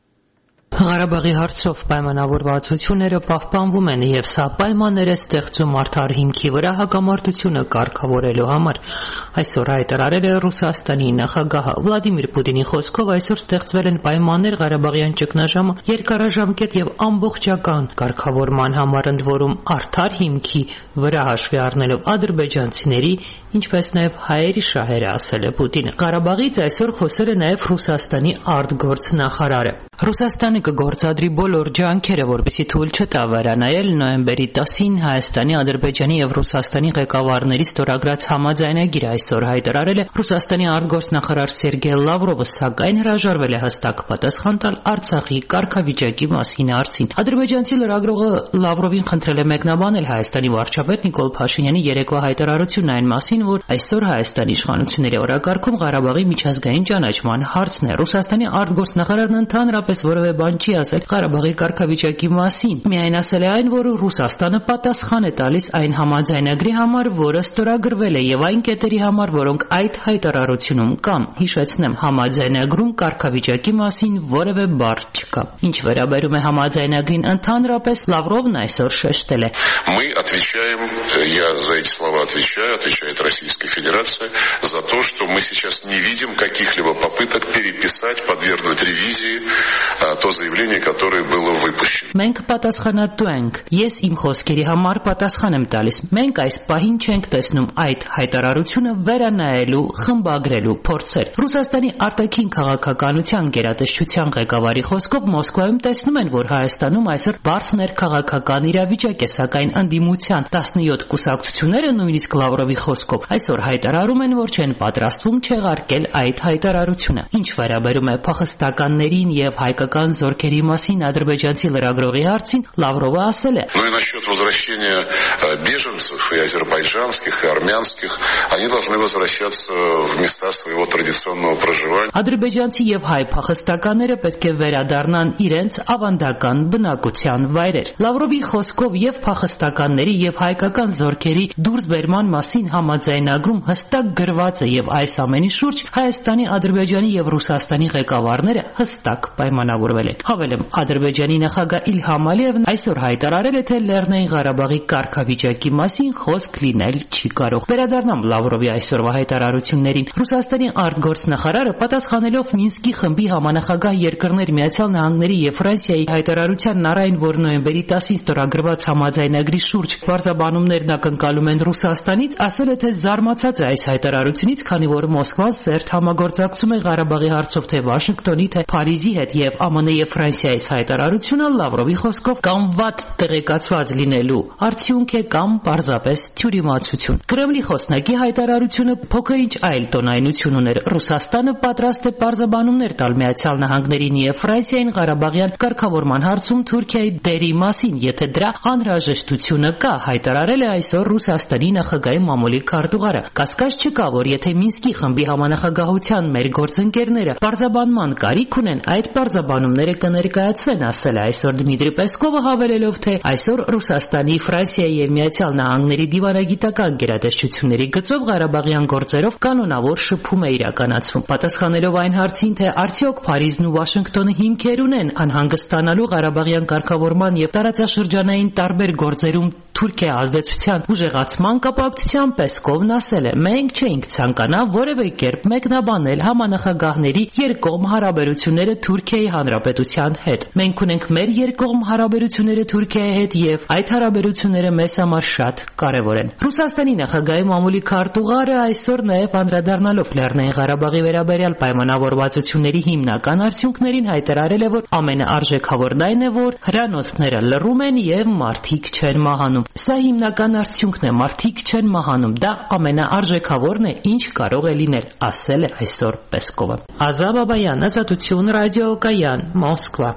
[SPEAKER 17] Ղարաբաղի հարցով պայմանավորվածությունները պահպանվում են եւ սա պայմաններ է ստեղծում արդար հիմքի վրա հակամարտությունը կարգավորելու համար։ Այսօր հայտարարել է Ռուսաստանի նախագահը Վլադիմիր Պուտինի խոսքով այսօր ստեղծվել են պայմաններ Ղարաբաղյան ճգնաժամը երկարաժամկետ եւ ամբողջական կարգավորման համար, ընդ որում արդար հիմքի վրա հաշվի առնելով ադրբեջանցիների, ինչպես նաեւ հայերի շահերը, ասել է Պուտինը։ Ղարաբաղից այսօր խոսել է նաեւ Ռուսաստանի արտգործնախարարը։ Ռուսաստանը կգործադրի բոլոր ջանքերը, որպեսզի թույլ չտա վերանայել նոյեմբերի 10-ին Հայաստանի, Ադրբեջանի եւ Ռուսաստանի ղեկավարների ստորագրած համաձայնագիրը, այսօր հայտարարել է Ռուսաստանի արտգործնախարար Սերգեյ Լավրովը, սակայն հրաժարվել է հստակ պատասխան տալ Արցախի կարգավիճակի մասին հարցին։ Ադրբեջանցի լրագրողը Լավրովին խնդրել է մեկնաբանել Հայաստանի վարչապետ Նիկոլ Փաշինյանի երեկվա հայտարարությունն այն մասին, որ այսօր Հայաստանի իշխանությունների օրակարգում Ղարաբաղի միջազգային ճանաչման հարցն է։ Ռուսաստանի արտգործնախարարն ընդհանրապես որևէ բան չի ասել Ղարաբաղի կարգավիճակի մասին։ Միայն ասել է այն, որ Ռուսաստանը պատասխան է տալիս այն համաձայնագրի համար, որը ստորագրվել է, եւ այն կետերի համար, որոնք այդ հայտարարությունում կան։ Հիշեցնեմ, համաձայնագրում կարգավիճակի մասին որևէ բառ չկա։ Ինչ վերաբերում է համաձայնագրին ընդհանրապես, Լավրովն այսօր շեշտել է.
[SPEAKER 18] Мы отвечаем, я за эти слова отвечаю, отвечает Российская Федерация, за то, что мы сейчас не видим каких-либо попыток переписать, подвергнуть ревизии то заявление, которое было выпущено.
[SPEAKER 17] Մենք պատասխանատու ենք։ Ես իմ խոսքերի համար պատասխան եմ տալիս։ Մենք այս պահին չենք տեսնում այդ հայտարարությունը վերանայելու, խմբագրելու փորձեր։ Ռուսաստանի արտաքին քաղաքականության գերատեսչության ղեկավարի խոսքով Մոսկվայում տեսնում են, որ Հայաստանում այսօր բարդ ներքաղաքական իրավիճակ է, սակայն ընդդիմության 17 կուսակցությունները, նույնիսկ Լավրովի խոսքով, այսօր հայտարարում են, որ չեն պատրաստվում չեղարկել այդ հայտարարությունը։ Ինչ վերաբերում է փախստականներին եւ հայկական զորքերի մասին ադրբեջանցի լրագրողի հարցին, Լավրովը ասել է.
[SPEAKER 18] Ну и насчет возвращения беженцев и азербайджанских, и армянских, они должны возвращаться в места своего традиционного проживания.
[SPEAKER 17] Ադրբեջանցի եւ հայ փախստականները պետք է վերադառնան իրենց ավանդական բնակության վայրեր։ Լավրովի խոսքով եւ փախստականների եւ հայկական զորքերի դուրսբերման մասին համաձայնագրում հստակ գրված է եւ այս ամենի շուրջ Հայաստանի, Ադրբեջանի եւ Ռուսաստանի ղեկավարները հստակ պայմանավորվել են։ Հավելեմ, Ադրբեջանի նախագահ Իլհամ Ալիևն այսօր հայտարարել է, թե Լեռնային Ղարաբաղի կարգավիճակի մասին խոսք լինել չի կարող։ Վերադառնամ Լավրովի այսօրվա հայտարարություններին։ Ռուսաստանի արտգործնախարարը պատասխանելով Մինսկի խմբի համանախագահ երկրներ Միացյալ Նահանգների եւ Ֆրանսիայի հայտարարությանն առ այն, որ նոյեմբերի 10-ին ստորագրված համաձայնագրի շուրջ բարձաբանումներն ակնկալում են Ռուսաստանից, ասել է, թե զարմացած է այս հայտարարությունից, քանի որ Մոսկվան սերտ համագործակցում է Ղարաբաղի հարցով թե Վաշինգտոնի, թե Փարիզի հետ եւ ԱՄՆ եւ Ֆրանսիայի հայտարարությունը Լավրովի խոսքով կամ վատ տեղեկացված լինելու արդյունք է կամ պարզապես թյուրիմացություն։ Կրեմլի խոսնակի հայտարարությունը փոքր-ինչ այլ տոնայնություն ուներ։ Ռուսաստանը պատրաստ է պարզաբանումներ տալ Միացյալ Նահանգներին եւ Ֆրանսիային Ղարաբաղյան կարգավորման հարցում Թուրքիայի դերի մասին, եթե դրա անհրաժեշտությունը կա, հայտարարել է այսօր Ռուսաստանի նախագահի մամուլի քարտուղարը։ Կասկած չկա, որ եթե Մինսկի խմբի համանախագահության մեր գործընկերները պարզաբանման կարիք ունեն, այդ պարզաբանումները կներկայացվեն, ասել է այսօր Դմիտրի Պեսկովը, հավելելով, թե այսօր Ռուսաստանի, Ֆրանսիայի եւ Միացյալ Նահանգների դիվանագիտական գերատեսչությունների գծով Ղարաբաղյան գործերով կանոնավոր շփում է իրականացվում։ Պատասխանելով այն հարցին, թե արդյոք Փարիզն ու Վաշինգտոնը հիմքեր ունեն անհանգստանալու Ղարաբաղյան կարգավորման եւ տարածաշրջանային տարբեր գործերում Թուրքիայի ազդեցության ուժեղացման կապակցությամբ Պեսկովն ասել է. «Մենք չէինք ցանկանա որևէ կերպ մեկնաբանել համանախագահների երկկողմ հարաբերությունները Թուրքիայի Հանրապետության հետ։ Մենք ունենք մեր երկկողմ հարաբերությունները Թուրքիայի հետ եւ այդ հարաբերությունները մեզ համար շատ կարեւոր են»։ Ռուսաստանի նախագահի մամուլի քարտուղարը այսօր նաեւ անդրադառնալով Լեռնային Ղարաբաղի վերաբերյալ պայմանավորվածությունների հիմնական արդյունքներին հայտարարել է, որ ամենաարժեքավորն այն է, որ հրանոթները լռում են եւ մարդիկ չեն մահանում։ Սա հիմնական արդյունքն է, մարդիկ չեն մահանում, դա ամենաարժեքավորն է, ինչ կարող է լինել, ասել է այսօր Պեսկովը։ Ազատ Բաբայան, Ազատություն, Ռադիոկայան, Մոսկվա։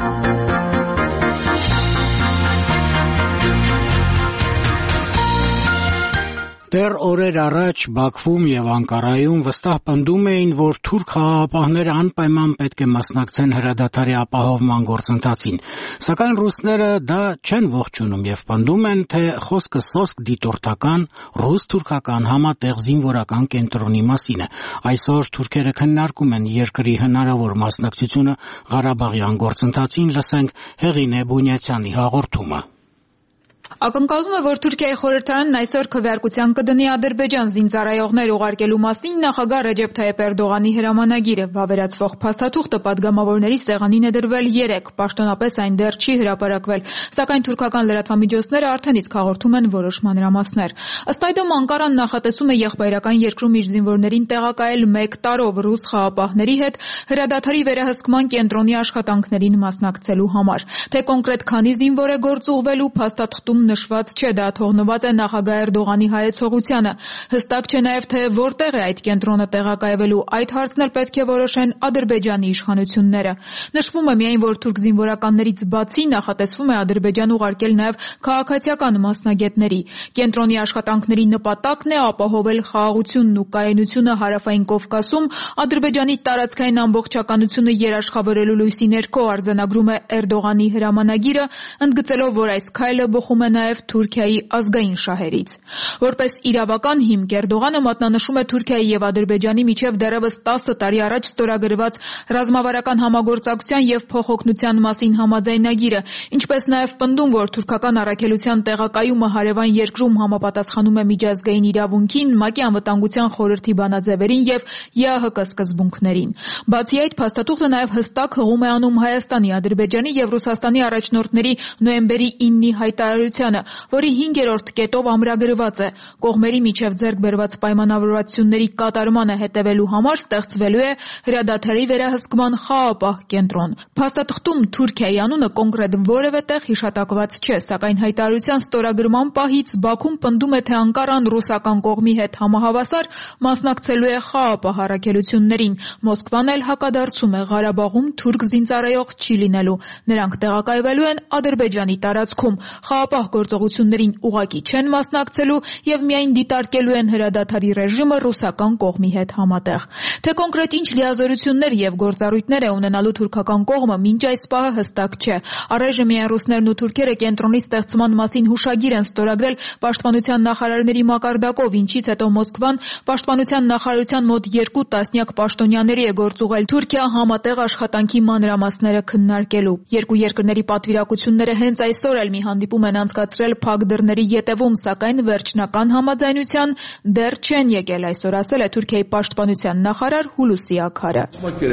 [SPEAKER 1] Դեռ օրեր առաջ Բաքվում եւ Անկարայում վստահ պնդում էին, որ թուրք խաղաղապահները անպայման պետք է մասնակցեն հրադադարի ապահովման գործընթացին, սակայն ռուսները դա չեն ողջունում եւ պնդում են, թե խոսքը սոսկ դիտորդական ռուս-թուրքական համատեղ զինվորական կենտրոնի մասին է։ Այսօր թուրքերը քննարկում են երկրի հնարավոր մասնակցությունը Ղարաբաղյան գործընթացին, լսենք Հեղինե Բունյացյանի հաղորդումը։
[SPEAKER 19] Ակնկալվում է, որ Թուրքիայի խորհրդարանն այսօր քվեարկության կդնի Ադրբեջան զինծառայողներ ուղարկելու մասին նախագահ Ռեջեփ Թայիփ Էրդողանի հրամանագիրը։ Վավերացվող փաստաթուղթը պատգամավորների սեղանին է դրվել 3, պաշտոնապես այն դեռ չի հրապարակվել, սակայն թուրքական լրատվամիջոցները արդեն իսկ հաղորդում են որոշ մանրամասներ։ Ըստ այդմ Անկարան նախատեսում է եղբայրական երկրում իր զինվորներին տեղակայել 1 տարով ռուս խաղապահների հետ հրադադարի վերահսկման կենտրոնի աշխատանքներին մասնակցելու համար։ Թե կոնկրետ քանի զինվոր է գործուղվելու, փաստաթղթում նշված չէ, դա թողնված է նախագահ Էրդողանի հայեցողությանը։ Հստակ չէ նաև, թե որտեղ է այդ կենտրոնը տեղակայվելու, այդ հարցն էլ պետք է որոշեն Ադրբեջանի իշխանությունները։ Նշվում է միայն, որ թուրք զինվորականներից բացի նախատեսվում է Ադրբեջան ուղարկել նաև քաղաքացիական մասնագետների։ Կենտրոնի աշխատանքների նպատակն է ապահովել խաղաղությունն ու կայունությունը հարավային Կովկասում, Ադրբեջանի տարածքային ամբողջականությունը երաշխավորելու լույսի ներքո, արձանագրում է Էրդողանի հրամանագիրը, ընդգծելով, որ այս քայլը բխում է նաև Թուրքիայի ազգային շահերից։ Որպես իրավական հիմք Էրդողանը մատնանշում է Թուրքիայի եւ Ադրբեջանի միջև դեռևս 10 տարի առաջ ստորագրված ռազմավարական համագործակցության եւ փոխօգնության մասին համաձայնագիրը, ինչպես նաև պնդում, որ թուրքական առաքելության տեղակայումը հարևան երկրում համապատասխանում է միջազգային իրավունքին, ՄԱԿ-ի անվտանգության խորհրդի բանաձևերին եւ ԵԱՀԿ սկզբունքներին։ Բացի այդ, փաստաթուղթը նաև հստակ հղում է անում Հայաստանի, Ադրբեջանի եւ Ռուսաստանի առաջնորդների նոյեմբերի 9-ի հայտարարությանը, որի 5-րդ կետով ամրագրված է. կողմերի միջև ձեռք բերված պայմանավորվածությունների կատարմանը հետևելու համար ստեղծվելու է հրադադարի վերահսկման խաղաղապահ կենտրոն։ Փաստաթղթում Թուրքիայի անունը կոնկրետ որևէ տեղ հիշատակված չէ, սակայն հայտարարության ստորագրման պահից Բաքուն պնդում է, թե Անկարան ռուսական կողմի հետ համահավասար մասնակցելու է խաղաղապահ առաքելություններին։ Մոսկվան էլ հակադարձում է, Ղարաբաղում թուրք զինծառայող չի լինելու, նրանք տեղակայվելու են Ադրբեջանի տարածքում, խաղաղապահ գործողություններին ուղղակի չեն մասնակցելու եւ միայն դիտարկելու են հրադադարի ռեժիմը ռուսական կողմի հետ համատեղ։ Թե կոնկրետ ինչ լիազորություններ եւ գործառույթներ է ունենալու թուրքական կողմը, մինչ այս պահը հստակ չէ։ Առայժմ միայն ռուսներն ու թուրքերը կենտրոնի ստեղծման մասին հուշագիր են ստորագրել պաշտպանության նախարարների մակարդակով, ինչից հետո Մոսկվան պաշտպանության նախարարության մոտ 2 տասնյակ պաշտոնյաների է գործուղել Թուրքիա համատեղ աշխատանքի մանրամասները քննարկելու։ Երկու երկրների պատվիրակությունները հենց այսօր էլ մի հանդիպում են անցկացրել փակ դռների ետևում, սակայն վերջնական համաձայնության դեռ չեն եկել, այսօր ասել է Թուրքիայի պաշտպանության նախարար Հուլուսի Աքարը։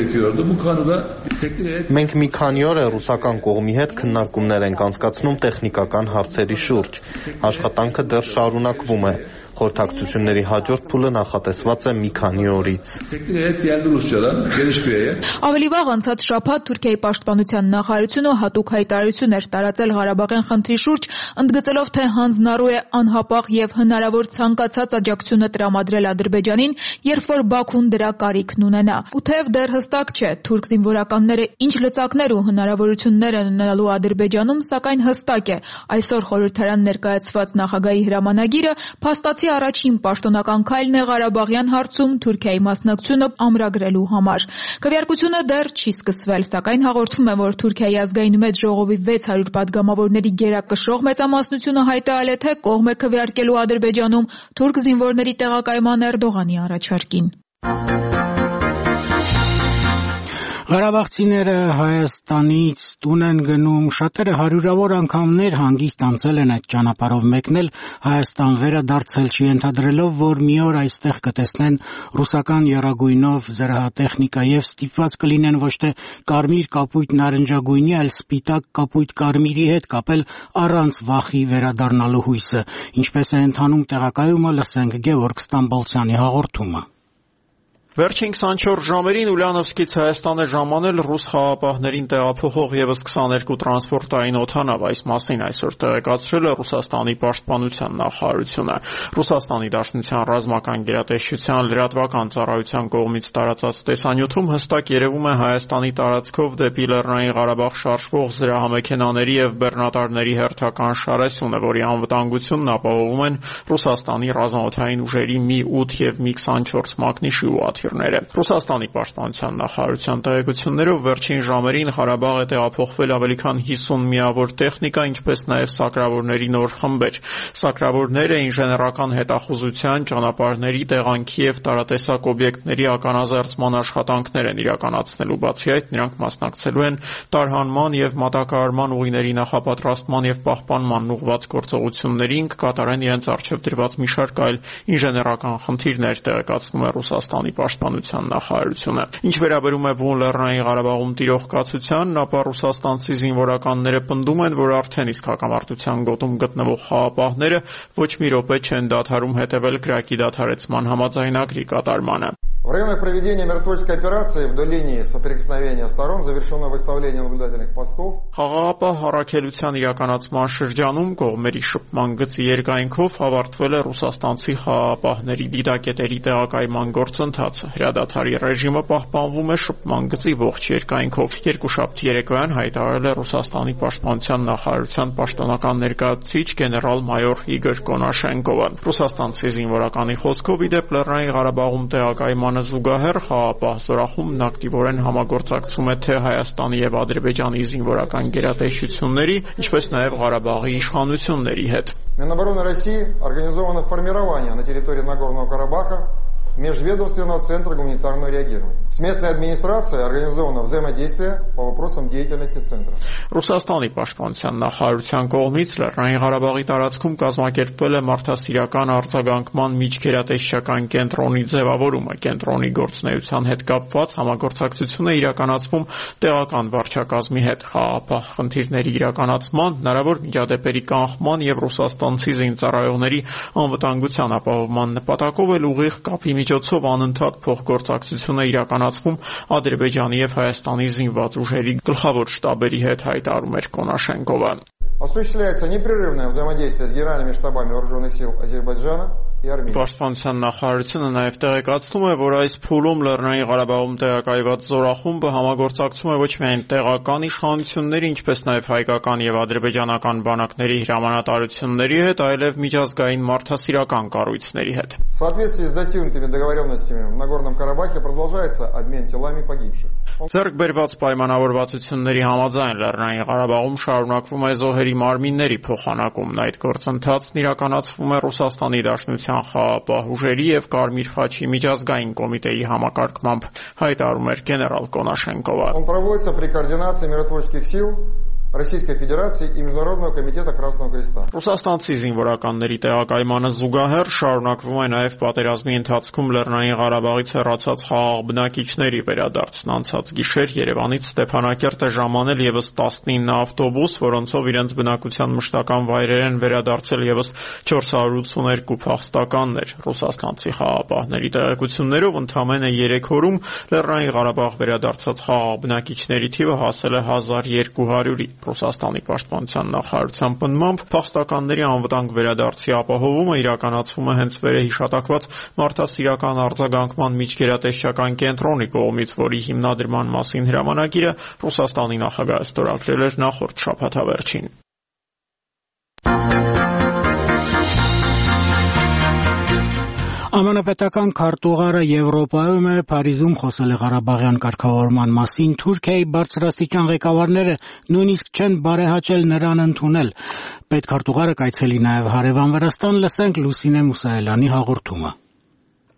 [SPEAKER 20] Մենք մի քանի օր է ռուսական կողմի հետ քննարկումներ ենք անցկացնում տեխնիկական հարցերի շուրջ։ Աշխատանքը դեռ շարունակվում է։ Խորհրդակցությունների հաջորդ փուլը նախատեսված է մի քանի օրից։
[SPEAKER 19] Ավելի վաղ անցած շաբաթ Թուրքիայի պաշտպանության նախարարությունը հատուկ հայտարարություն էր տարածել Ղարաբաղյան խնդրի շուրջ, ընդգծելով, թե հանձնառու է անհապաղ եւ հնարավոր ցանկացած աջակցությունը տրամադրել Ադրբեջանին, երբ որ Բաքուն դրա կարիքն ունենա։ Ու թեև դեռ հստակ չէ թուրք զինվորականները ինչ լծակներ ու հնարավորություններ են ունենալու Ադրբեջանում, սակայն հստակ է, այսօր խորհրդարան ներկայացված նախագահի հրամանագիրը փաստացի առաջին պաշտոնական քայլն է Ղարաբաղյան հարցում Թուրքիայի մասնակցությունը ամրագրելու համար։ Քվեարկությունը դեռ չի սկսվել, սակայն հաղորդվում է, որ Թուրքիայի ազգային մեծ ժողովի 600 պատգամավորների գերակշռող մեծամասնությունը հայտարարել է, թե կողմ է քվեարկելու Ադրբեջանում թուրք զինվորների տեղակայման Էրդողանի առաջարկին։
[SPEAKER 1] Ղարաբաղցիները Հայաստանից տուն են գնում, շատերը հարյուրավոր անգամներ հանգիստ անցել են այդ ճանապարհով մեկնել, Հայաստան վերադարձել չենթադրելով, որ մի օր այստեղ կտեսնեն ռուսական եռագույնով զրահատեխնիկա եւ ստիպված կլինեն ոչ թե կարմիր կապույտ նարնջագույնի, այլ սպիտակ կապույտ կարմիրի հետ կապել առանց վախի վերադառնալու հույսը։ Ինչպես է ընթանում տեղակայումը, լսենք Գևորգ Ստամբոլցյանի հաղորդումը։
[SPEAKER 21] Վերջին 24 ժամերին Ուլյանովսկից Հայաստան է ժամանել ռուս խաղապահներին տեղափոխող եւս 22 տրանսպորտային օդանավ, այս մասին այսօր տեղեկացրել է Ռուսաստանի պաշտպանության նախարարությունը։ Ռուսաստանի Դաշնության ռազմական գերատեսչության լրատվական ծառայության կողմից տարածած տեսանյութում հստակ երևում է Հայաստանի տարածքով դեպի Լեռնային Ղարաբաղ շարժվող զրահամեքենաների եւ բեռնատարների հերթական շարասյունը, որի անվտանգությունն ապահովում են Ռուսաստանի ռազմաօդային ուժերի Mi-8 եւ Mi-24 մակնիշի ուղղաթիռ։ Ռուսաստանի պաշտպանության նախարարության տեղեկություններով վերջին ժամերին Ղարաբաղ է տեղափոխվել ավելի քան 50 միավոր տեխնիկա, ինչպես նաև սակրավորների նոր խմբեր։ Սակրավորները ինժեներական հետախուզության, ճանապարհների, տեղանքի եւ տարատեսակ օբյեկտների ականազերծման աշխատանքներ են իրականացնելու, բացի այդ նրանք մասնակցելու են տարհանման եւ մատակարարման ուղիների նախապատրաստման եւ պահպանման ուղղված գործողություններին, կկատարեն իրենց առջեւ դրված մի շարք այլ ինժեներական խնդիրներ, տեղեկացնում է Ռուսաստանի պաշտպանության նախարարությունը։ Ինչ վերաբերում է Բուն Լեռնային Ղարաբաղում տիրող կացությանն, ապա ռուսաստանցի զինվորականները պնդում են, որ արդեն իսկ հակամարտության գոտում գտնվող խաղապահները ոչ մի րոպե չեն դադարում հետևել կրակի դադարեցման համաձայնագրի կատարմանը։
[SPEAKER 22] В районах проведения миротворческой операции вдоль линии соприкосновения сторон завершено выставление наблюдательных постов.
[SPEAKER 21] Խաղաղապահ հառաքելության իրականացման շրջանում կողմերի շփման գծի երկայնքով ավարտվել է ռուսաստանցի խաղաղապահների դիտակետերի տեղակայման գործընթացը։ Հրադադարի ռեժիմը պահպանվում է շփման գծի ողջ երկայնքով։ Երկուշաբթի երեկոյան հայտարարել է Ռուսաստանի պաշտպանության նախարարության պաշտոնական ներկայացուցիչ գեներալ-մայոր Իգոր Կոնաշենկովը։ Ռուսաստանցի զինվորականի խոսքով ի դեպ Լեռնային Ղարաբաղում տեղակայման զուգահեռ խաղապահ զորախումբն ակտիվորեն համագործակցում է թե Հայաստանի եւ Ադրբեջանի զինվորական գերատեսչությունների, ինչպես նաեւ Ղարաբաղի իշխանությունների հետ։
[SPEAKER 22] Минобороны России организовано формирование на территории Нагорного Карабаха Межведомственного центра гуманитарного реагирования. С местной администрацией организовано взаимодействие по вопросам деятельности центра.
[SPEAKER 21] Ռուսաստանի պաշտպանության նախարարության կողմից Լեռնային Ղարաբաղի տարածքում կազմակերպվել է մարդասիրական արձագանքման միջգերատեսչական կենտրոնի ձևավորումը։ Կենտրոնի գործունեության հետ կապված համագործակցություն է իրականացվում տեղական վարչակազմի հետ։ Խաղաղապահ խնդիրների իրականացման, հնարավոր միջադեպերի կանխման եւ ռուսաստանցի զինծառայողների անվտանգության ապահովման նպատակով էլ ուղիղ կապի միջոցով անընդհատ փոխգործակցություն է իրականացվում Ադրբեջանի եւ Հայաստանի զինված ուժերի գլխավոր շտաբերի հետ, հայտարարում էր Կոնաշենկովը։
[SPEAKER 22] Осуществляется непрерывное взаимодействие с генеральными штабами вооруженных сил Азербайджана и Армении.
[SPEAKER 21] Պաշտպանության նախարարությունը նաև տեղեկացնում է, որ այս փուլում Լեռնային Ղարաբաղում տեղակայված զորախումբը համագործակցում է ոչ միայն տեղական իշխանությունների, ինչպես նաև հայկական եւ ադրբեջանական բանակների հրամանատարությունների հետ, այլև միջազգային մարդասիրական կառույցների հետ։
[SPEAKER 22] В соответствии с достигнутыми договоренностями в Нагорном Карабахе продолжается обмен телами погибших.
[SPEAKER 21] Ձեռք բերված պայմանավորվածությունների համաձայն Լեռնային Ղարաբաղում շարունակվում է զոհերի մարմինների փոխանակումն։ Այդ գործընթացն իրականացվում է Ռուսաստանի Դաշնության խաղաղապահ ուժերի եւ Կարմիր խաչի միջազգային կոմիտեի համակարգմամբ, հայտարարում էր գեներալ Կոնաշենկովը։
[SPEAKER 22] Он проводится при координации миротворческих сил Российской Федерации и Международного комитета Красного Креста.
[SPEAKER 21] Ռուսաստանցի զինվորականների տեղակայմանը զուգահեռ շարունակվում է նաև պատերազմի ընթացքում Լեռնային Ղարաբաղից հեռացած խաղաղ բնակիչների վերադարձն։ Անցած գիշեր Երևանից Ստեփանակերտ է ժամանել եւս 19 ավտոբուս, որոնցով իրենց բնակության մշտական վայրեր են վերադարձել եւս 482 փախստականներ։ Ռուսաստանցի խաղաղապահների տեղեկություններով ընդամենը 3 օրում Լեռնային Ղարաբաղ վերադարձած խաղաղ բնակիչների թիվը հասել է 1200-ի։ Ռուսաստանի պաշտպանության նախարարության պնդմամբ փախստականների անվտանգ վերադարձի ապահովումը իրականացվում է հենց վերահիշատակված մարդասիրական արձագանքման միջգերատեսչական կենտրոնի կողմից, որի հիմնադրման մասին հրամանագիրը Ռուսաստանի նախագահը ստորագրել էր նախորդ շաբաթավերջին։
[SPEAKER 1] ԱՄՆ պետական քարտուղարը Եվրոպայում է, Փարիզում խոսել է Ղարաբաղյան կարգավորման մասին, Թուրքիայի բարձրաստիճան ղեկավարները նույնիսկ չեն բարեհաճել նրան ընդունել։ Պետքարտուղարը կայցելի նաև հարևան Վրաստան, լսենք Լուսինե Մուսայելյանի հաղորդումը։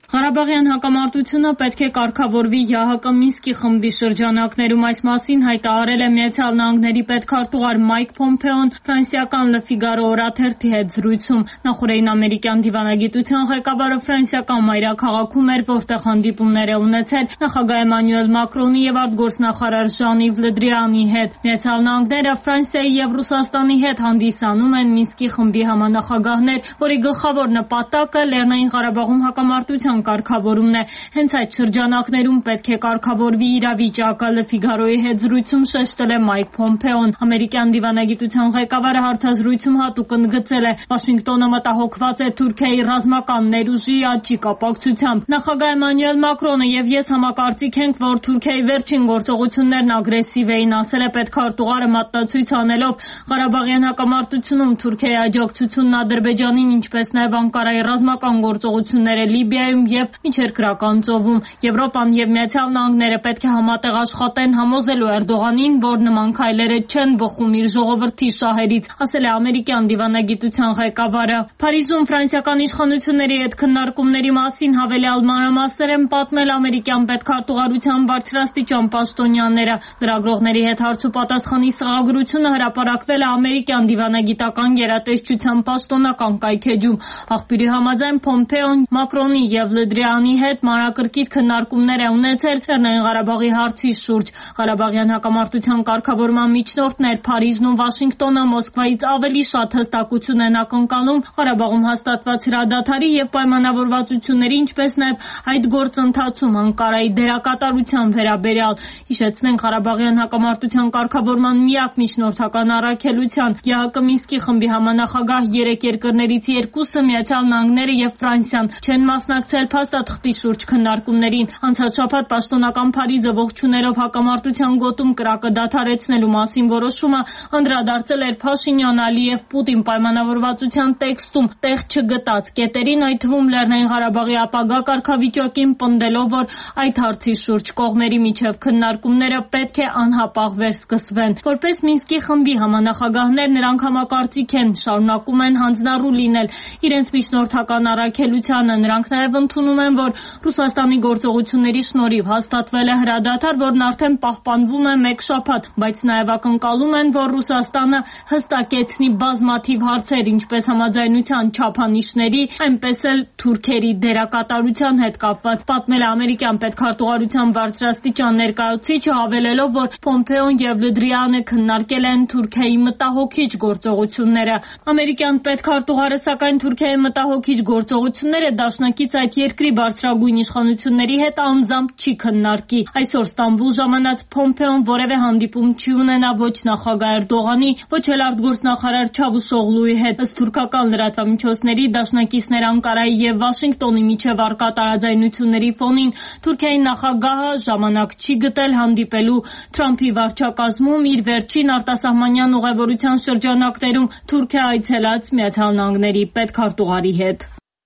[SPEAKER 4] Ղարաբաղյան հակամարտությունը պետք է կարգավորվի ՀՀԿ Մինսկի խմբի շրջանակներում, այս մասին հայտարարել է Միացյալ Նահանգների պետքարտուղար Մայք Փոմփեոն ֆրանսիական Le Figaro օրաթերթի հետ զրույցում։ Նախորդին ամերիկյան դիվանագիտության ղեկավարը ֆրանսիական մայրաքաղաքում էր, որտեղ հանդիպումներ է ունեցել նախագահ Էմանուել Մակրոնի եւ արտգործնախարար Ժան-Իվ Լը Դրիանի հետ։ Միացյալ Նահանգները Ֆրանսիայի եւ Ռուսաստանի հետ հանդիսանում են Մինսկի խմբի համանախագահներ, որի գլխավոր նպատակը Լեռնային Ղարաբաղում հակամարտության կարգավորումն է։ Հենց այդ շրջանակներում պետք է կարգավորվի իրավիճակը, Le Figaro-ի հետ զրույցում շեշտել է Մայք Փոմփեոն։ Ամերիկյան դիվանագիտության ղեկավարը հարցազրույցում հատուկ ընդգծել է. Վաշինգտոնը մտահոգված է Թուրքիայի ռազմական ներուժի աճի կապակցությամբ։ Նախագահ Էմանուել Մակրոնը եւ ես համակարծիք ենք, որ Թուրքիայի վերջին գործողություններն ագրեսիվ էին, ասել է պետքարտուղարը մատնացույց անելով Ղարաբաղյան հակամարտությունում Թուրքիայի աջակցությունն Ադրբեջանին, ինչպես նաեւ Անկարայի ռազմական գործողությունները Լիբիայում եւ Միջերկրական ծովում։ Եվրոպան եւ Միացյալ Նահանգները պետք է համատեղ աշխատեն համոզելու Էրդողանին, որ նման քայլերը չեն բխում իր ժողովրդի շահերից, ասել է ամերիկյան դիվանագիտության ղեկավարը։ Փարիզում ֆրանսիական իշխանությունների հետ քննարկումների մասին հավելյալ մանրամասներ են պատմել ամերիկյան պետքարտուղարության բարձրաստիճան պաշտոնյաները։ Լրագրողների հետ հարցուպատասխանի սղագրությունը հրապարակվել է ամերիկյան դիվանագիտական գերատեսչության պաշտոնական կայքեջում։ Աղբյուրի համաձայն Փոմփեոն Մակրոնի եւ Լը Դրիանի հետ մանրակրկիտ քննարկումներ է ունեցել Լեռնային Ղարաբաղի հարցի շուրջ։ Ղարաբաղյան հակամարտության կարգավորման միջնորդներ Փարիզն ու Վաշինգտոնը Մոսկվայից ավելի շատ հստակություն են ակնկալում Ղարաբաղում հաստատված հրադադարի եւ պայմանավորվածությունների, ինչպես նաեւ այդ գործընթացում Անկարայի դերակատարության վերաբերյալ։ Հիշեցնենք, Ղարաբաղյան հակամարտության կարգավորման միակ միջնորդական առաքելության ՀՀԿ Մինսկի խմբի համանախագահ 3 երկրներից երկուսը Միացյալ Նահանգները եւ Ֆրանսիան չեն մասնակցել փաստաթղթի շուրջ քննարկումներին։ Անցած շաբաթ պաշտոնական Փարիզը ողջունելով հակամարտության գոտում կրակը դադարեցնելու մասին որոշումը անդրադարձել էր Փաշինյան-Ալիև-Պուտին պայմանավորվածության տեքստում տեղ չգտած կետերին, այդ թվում Լեռնային Ղարաբաղի ապագա կարգավիճակին, պնդելով, որ այդ հարցի շուրջ կողմերի միջև քննարկումները պետք է անհապաղ վերսկսվեն։ Որպես Մինսկի խմբի համանախագահներ նրանք համակարծիք են, շարունակում են հանձնառու լինել իրենց միջնորդական առաքելությանը։ Նրանք նաև ընդունում են, որ Ռուսաստանի գործողությունների շնորհիվ հաստատվել է հրադադար, որն արդեն պահպանվում է 1 շաբաթ, բայց նաև ակնկալում են, որ Ռուսաստանը հստակեցնի բազմաթիվ հարցեր, ինչպես համաձայնության չափանիշների, այնպես էլ թուրքերի դերակատարության հետ կապված, պատմել է ամերիկյան պետքարտուղարության բարձրաստիճան ներկայացուցիչը, հավելելով, որ Փոմփեոն եւ Լը Դրիանը քննարկել են Թուրքիայի մտահոգիչ գործողությունները։ Ամերիկյան պետքարտուղարը սակայն Թուրքիայի մտահոգիչ գործողությունները դաշնակից այդ երկրի բարձրագույն իշխանությունների հետ անձամբ չի քննարկի։ Այսօր Ստամբուլ ժամանած Փոմփեոն որևէ հանդիպում չի ունենա ոչ նախագահ Էրդողանի, ոչ էլ արտգործնախարար Չավուշօղլուի հետ։ Ըստ թուրքական լրատվամիջոցների, դաշնակիցներ Անկարայի եւ Վաշինգտոնի միջև առկա տարաձայնությունների ֆոնին Թուրքիայի նախագահը ժամանակ չի գտել հանդիպելու Թրամփի վարչակազմում իր վերջին արտասահմանյան ուղևորության շրջանակներում Թուրքիա այցելած Միացյալ Նահանգների պետքարտուղարի հետ։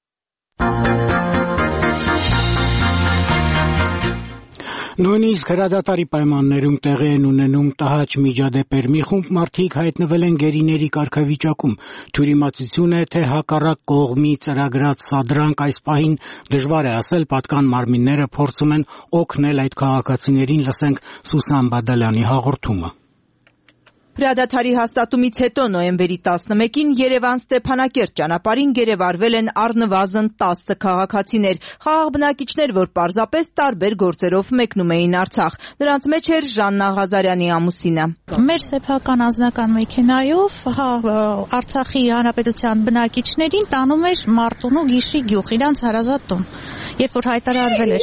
[SPEAKER 1] Նույնիսկ հրադադարի պայմաններում տեղի են ունենում տհաճ միջադեպեր։ Մի խումբ մարդիկ հայտնվել են գերիների կարգավիճակում։ Թյուրիմացություն է, թե հակառակ կողմի ծրագրած սադրանք այս պահին դժվար է ասել, պատկան մարմինները փորձում են օգնել այդ քաղաքացիներին, լսենք Սուսան Բադալյանի հաղորդումը։
[SPEAKER 5] Հրադադարի հաստատումից հետո նոյեմբերի 11-ին Երևան-Ստեփանակերտ ճանապարհին գերեվարվել են առնվազն 10 քաղաքացիներ, խաղաղ բնակիչներ, որ պարզապես տարբեր գործերով մեկնում էին Արցախ։ Նրանց մեջ էր Ժաննա Ղազարյանի ամուսինը։
[SPEAKER 23] Մեր սեփական անձնական մեքենայով Արցախի հանրապետության բնակիչներին տանում էր Մարտունու Գիշի գյուղ, իրանց հարազատ տուն։ Երբ որ հայտարարվել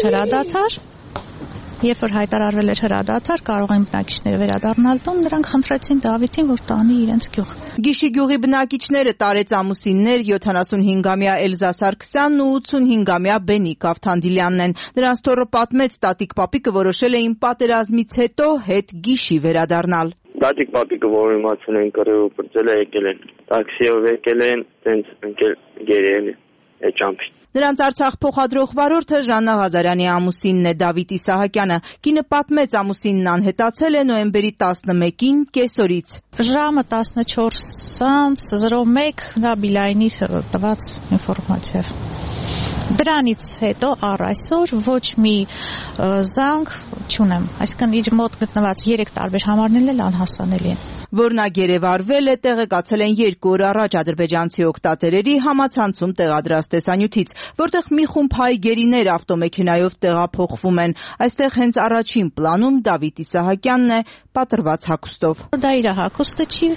[SPEAKER 23] էր հրադադար, կարող են բնակիչները վերադառնալ տուն, նրանք խնդրեցին Դավիթին, որ տանի իրենց գյուղ։
[SPEAKER 5] Գիշի գյուղի բնակիչները տարեց ամուսիններ 75-ամյա Էլզա Սարգսյանն ու 85-ամյա Բենիկ Ավթանդիլյանն են։ Նրանց թոռը պատմեց, տատիկ պապիկը որոշել էին պատերազմից հետո հետ Գիշի վերադառնալ։
[SPEAKER 24] Տատիկ պապիկը, որ իմացել են կռիվը պրծել է, եկել են։ Տաքսիով եկել են, տենց ընկել գերել է ճամփին։
[SPEAKER 5] Նրանց Արցախ փոխադրող վարորդը Ժաննա Ղազարյանի ամուսինն է, Դավիթ Իսահակյանը։ Կինը պատմեց, ամուսինն անհետացել է նոյեմբերի 11-ին կեսօրից։
[SPEAKER 23] Ժամը 14:01 դա Բիլայնի տված ինֆորմացիա։ Դրանից հետո առ այսօր ոչ մի զանգ չունեմ, այսինքն իր մոտ գտնված 3 տարբեր համարներն էլ անհասանելի են։
[SPEAKER 5] Որնագերև արվել է, տեղեկացել են 2 օր առաջ ադրբեջանցի օգտատերերի համացանցում տեղադրած տեսանյութից, որտեղ մի խումբ հայ գերիներ ավտոմեքենայով տեղափոխվում են։ Այստեղ հենց առաջին պլանում Դավիթ Իսահակյանն է պատրված հագուստով։
[SPEAKER 23] Դա իր հագուստը չի,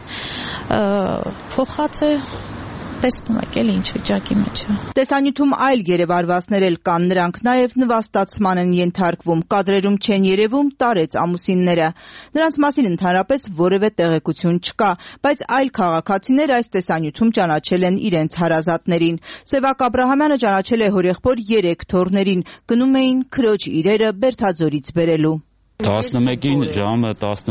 [SPEAKER 23] փոխած է, տեսնում եք էլ ինչ վիճակի մեջ է։
[SPEAKER 5] Տեսանյութում այլ գերեվարվածներ էլ կան, նրանք նաև նվաստացման են ենթարկվում, կադրերում չեն երևում տարեց ամուսինները։ Նրանց մասին ընդհանրապես որևէ տեղեկություն չկա, բայց այլ քաղաքացիներ այս տեսանյութում ճանաչել են իրենց հարազատներին։ Սևակ Աբրահամյանը ճանաչել է հորեղբոր 3 թոռներին, գնում էին քրոջ իրերը Բերդաձորից բերելու։
[SPEAKER 3] 11-ին ժամը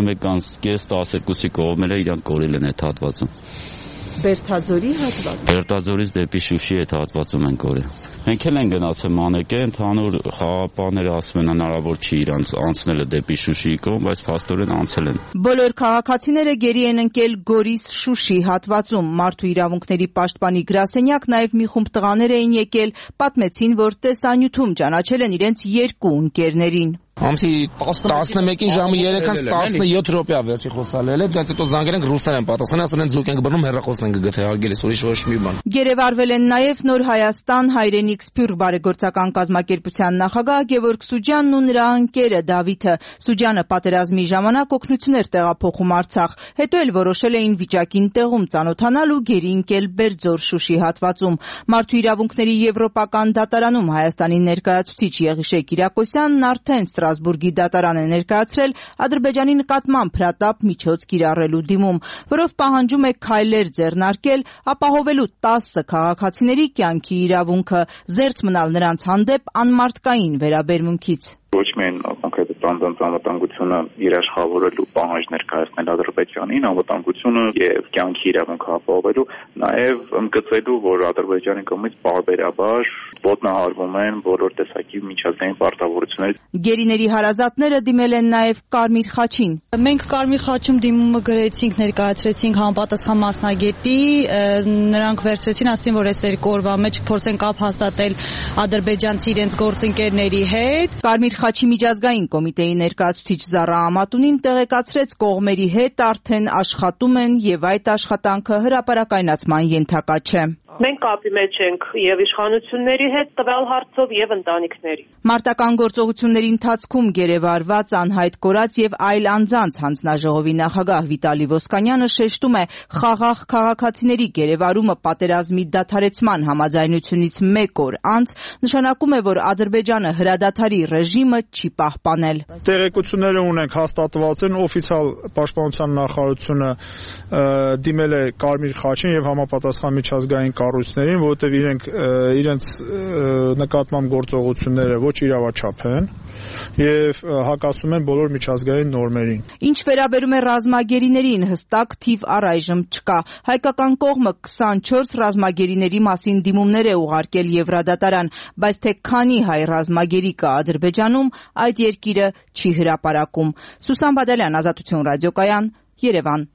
[SPEAKER 3] 11:30-12-ի կողմերը իրանք կորել են այդ հատվածում։
[SPEAKER 5] Բերդաձորի հատված։
[SPEAKER 3] Բերդաձորից դեպի Շուշի այդ հատվածում են կորել։ Մենք էլ են գնացել մանեկե, ընդհանուր խաղապանները ասում են հնարավոր չի իրանց անցնելը դեպի Շուշիի կողմ, բայց փաստորեն անցել են։
[SPEAKER 5] Բոլոր քաղաքացիները գերի են ընկել Գորիս-Շուշի հատվածում։ Մարդու իրավունքների պաշտպանի գրասենյակ նաև մի խումբ տղաներ էին եկել, պատմեցին, որ տեսանյութում ճանաչել են իրենց 2 ընկերներին։
[SPEAKER 7] Ամսի 11-ին ժամը 3:17 րոպեա վերջի խոսալել է, դրանից հետո զանգել ենք ռուսերեն պատասխան, ասել են ձուկ ենք բռնում, հեռախոսն ենք գտել, հարգելիս, ուրիշ ոչ մի բան։
[SPEAKER 5] Գերեվարվել են նաև Նոր Հայաստան հայրենիք Սփյուռք բարեգործական կազմակերպության նախագահ Գևորգ Սուջյանն ու նրա ընկերը Դավիթը։ Սուջյանը պատերազմի ժամանակ օգնություններ տեղափոխում Արցախ, հետո էլ որոշել էին վիճակին տեղում ծանոթանալ ու գերի ընկել Բերձոր-Շուշի հատվածում։ Մարդու իրավունքների եվրոպական դատարանում Հայաստանի ներկայացուցիչ Եղիշե Կիրակոսյանն արդեն Ստրասբուրգի դատարան է ներկայացրել Ադրբեջանի նկատմամբ հրատապ միջոց կիրառելու դիմում, որով պահանջում է քայլեր ձեռնարկել ապահովելու 10 քաղաքացիների կյանքի իրավունքը, զերծ մնալ նրանց հանդեպ անմարդկային վերաբերմունքից։
[SPEAKER 8] Ոչ միայն կոնկրետ անվտանգությունը երաշխավորելու պահանջ ներկայացնել Ադրբեջանին, անվտանգությունը եւ կյանքի իրավունքը ապահովելու, նաեւ ընդգծելու, որ Ադրբեջանի կողմից պարբերաբար ոտնահարվում են բոլոր տեսակի միջազգային պարտավորություններ։
[SPEAKER 5] Գերիների հարազատները դիմել են նաեւ Կարմիր խաչին։
[SPEAKER 11] Մենք Կարմիր խաչում դիմումը գրեցինք, ներկայացրեցինք համապատասխան մասնագետի, նրանք վերցրեցին, ասին, որ այս 2 օրվա մեջ փորձեն կապ հաստատել ադրբեջանցի իրենց գործընկերների հետ։
[SPEAKER 5] Կարմիր խաչի միջազգային կոմիտեի ներկայացուցիչ Զառա Ամատունին տեղեկացրեց, կողմերի հետ արդեն աշխատում են եւ այդ աշխատանքը հրապարակայնացման ենթակա չէ։
[SPEAKER 25] Մենք կապի մեջ ենք եւ իշխանությունների հետ տվյալ հարցով եւ ընտանիքների։
[SPEAKER 5] Մարտական գործողությունների ընթացքում գերեվարված, անհայտ կորած եւ այլ անձանց հանձնաժողովի նախագահ Վիտալի Ոսկանյանը շեշտում է, խաղաղ քաղաքացիների գերեվարումը պատերազմի դադարեցման համաձայնությունից 1 օր անց նշանակում է, որ Ադրբեջանը հրադադարի ռեժիմը չի պահպանել։
[SPEAKER 21] Տեղեկությունները ունենք, հաստատված են, օֆիցիալ պաշտպանության նախարարությունը դիմել է Կարմիր խաչին եւ համապատասխան միջազգային կառույցներին, որովհետև իրենց նկատմամբ գործողությունները ոչ իրավաչափ են եւ հակասում են բոլոր միջազգային նորմերին։ Ինչ
[SPEAKER 5] վերաբերում է ռազմագերիներին, հստակ թիվ առայժմ չկա։ Հայկական կողմը 24 ռազմագերիների մասին դիմումներ է ուղարկել Եվրադատարան, բայց թե քանի հայ ռազմագերի կա Ադրբեջանում, այդ երկիրը չի հրապարակում։ Սուսան Բադալյան, Ազատություն ռադիոկայան, Երևան։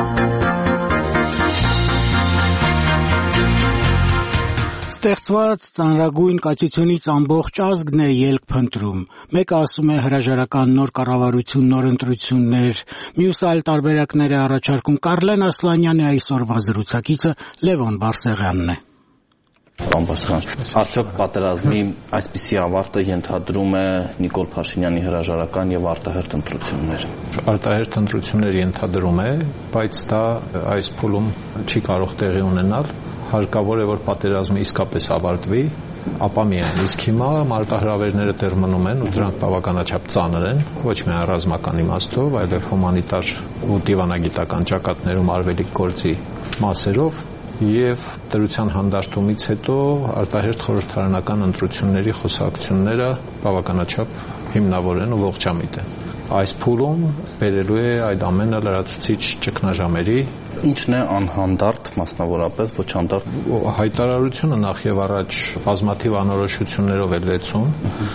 [SPEAKER 1] Ստեղծված ծանրագույն կայացությունից ամբողջ ազգն է ելք փնտրում։ Մեկը ասում է հրաժարական նոր կառավարություն, նոր ընտրություններ, մյուս այլ տարբերակներ է առաջարկում Կարլեն Ասլանյանի այսօրվա զրուցակիցը Լևոն Բարսեղյանն է։
[SPEAKER 26] Արդյոք պատերազմի այսպիսի ավարտը ենթադրում է Նիկոլ Փաշինյանի հրաժարական եւ արտահերթ ընտրություններ։
[SPEAKER 2] Արտահերթ ընտրություններ ենթադրում է, բայց դա այս փուլում չի կարող տեղի ունենալ։ Հարկավոր է, որ պատերազմը իսկապես ավարտվի, ապա միայն իսկ հիմա մարտահրավերները դեռ մնում են ու դրանք բավականաչափ ծանր են, ոչ միայն ռազմական իմաստով, այլև հումանիտար ու դիվանագիտական ճակատներում արվելիք գործի մասերով եւ դրության հանդարտումից հետո արտահերթ խորհրդարանական ընտրությունների խոսակցությունները բավականաչափ
[SPEAKER 16] հիմնավորեն ու ողջամիտ են։ Այս փուլում բերելու է այդ ամենը լրացուցիչ ճգնաժամերի։
[SPEAKER 26] Ինչն է անհանդարտ, մասնավորապես ոչ հանդարտ։
[SPEAKER 16] Հայտարարությունը նախ եւ առաջ բազմաթիվ անորոշություններով է լեցուն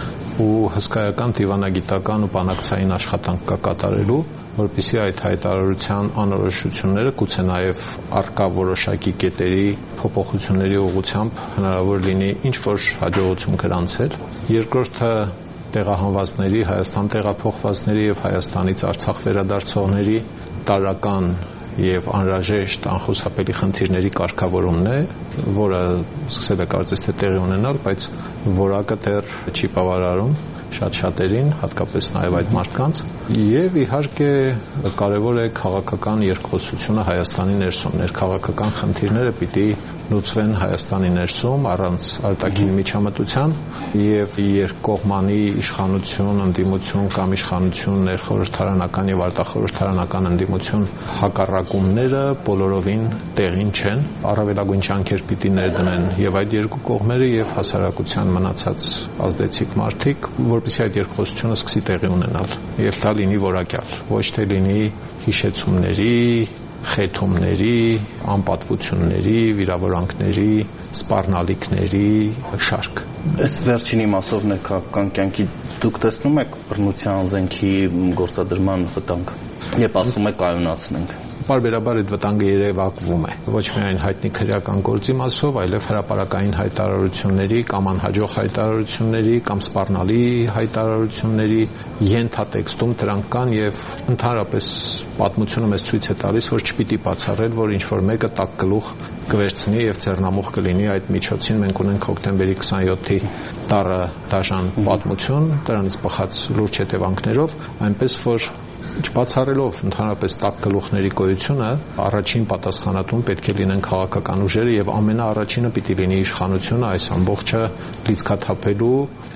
[SPEAKER 16] ու հսկայական դիվանագիտական ու բանակցային աշխատանք կա կատարելու, որպեսզի այդ հայտարարության անորոշությունները գուցե նաև արկա որոշակի կետերի փոփոխությունների ուղղությամբ հնարավոր լինի ինչ-որ հաջողություն գրանցել։ Երկրորդը տեղահանվածների, Հայաստան տեղափոխվածների եւ Հայաստանից Արցախ վերադարձողների տարրական եւ անհրաժեշտ անխուսափելի խնդիրների կարգավորումն է, որը սկսել է կարծես թե տեղի ունենալ, բայց որակը դեռ չի բավարարում շատ-շատերին, հատկապես նաև այդ մարդկանց, եւ իհարկե կարևոր է քաղաքական երկխոսությունը Հայաստանի ներսում։ Ներքաղաքական խնդիրները պիտի լուծվեն Հայաստանի ներսում առանց արտաքին միջամտության եւ երկկողմանի իշխանություն, ընդդիմություն կամ իշխանություն, ներխորհրդարանական եւ արտախորհրդարանական ընդդիմություն հակառակումները բոլորովին տեղին չեն։ Առավելագույն ջանքեր պիտի ներդնեն եւ այդ երկու կողմերը եւ հասարակության մնացած ազդեցիկ մարդիկ, որպեսզի այդ երկխոսությունը սկսի տեղի ունենալ եւ դա լինի որակյալ, ոչ թե լինի հիշեցումների, խեթումների, անպատվությունների, վիրավորանքների, սպառնալիքների շարք։
[SPEAKER 26] Այս վերջին իմաստով ներքաղաքական կյանքի դուք տեսնում եք բռնության զենքի գործադրման վտանգ, երբ ասում եք կայունացնենք։
[SPEAKER 16] Պարբերաբար այդ վտանգը երևակվում է ոչ միայն հայտնի քրեական գործի մասով, այլև հրապարակային հայտարարությունների կամ անհաջող հայտարարությունների կամ սպառնալի հայտարարությունների ենթատեքստում դրանք կան եւ ընդհանրապես պատմությունը մեզ ցույց է տալիս, որ չպիտի բացառել, որ ինչ որ մեկը տակ գլուխ կվերցնի եւ ձեռնամուխ կլինի այդ միջոցին։ Մենք ունենք հոկտեմբերի 27-ի դառը դաշան պատմություն, դրանից բխած լուրջ հետևանքներով, այնպես որ չբացառելով ընդհանրապես տակ գլուխների գոյությունը, առաջին պատասխանատուն պետք է լինեն քաղաքական ուժերը եւ ամենաառաջինը պիտի լինի իշխանությունը այս ամբողջը լիցքաթափելու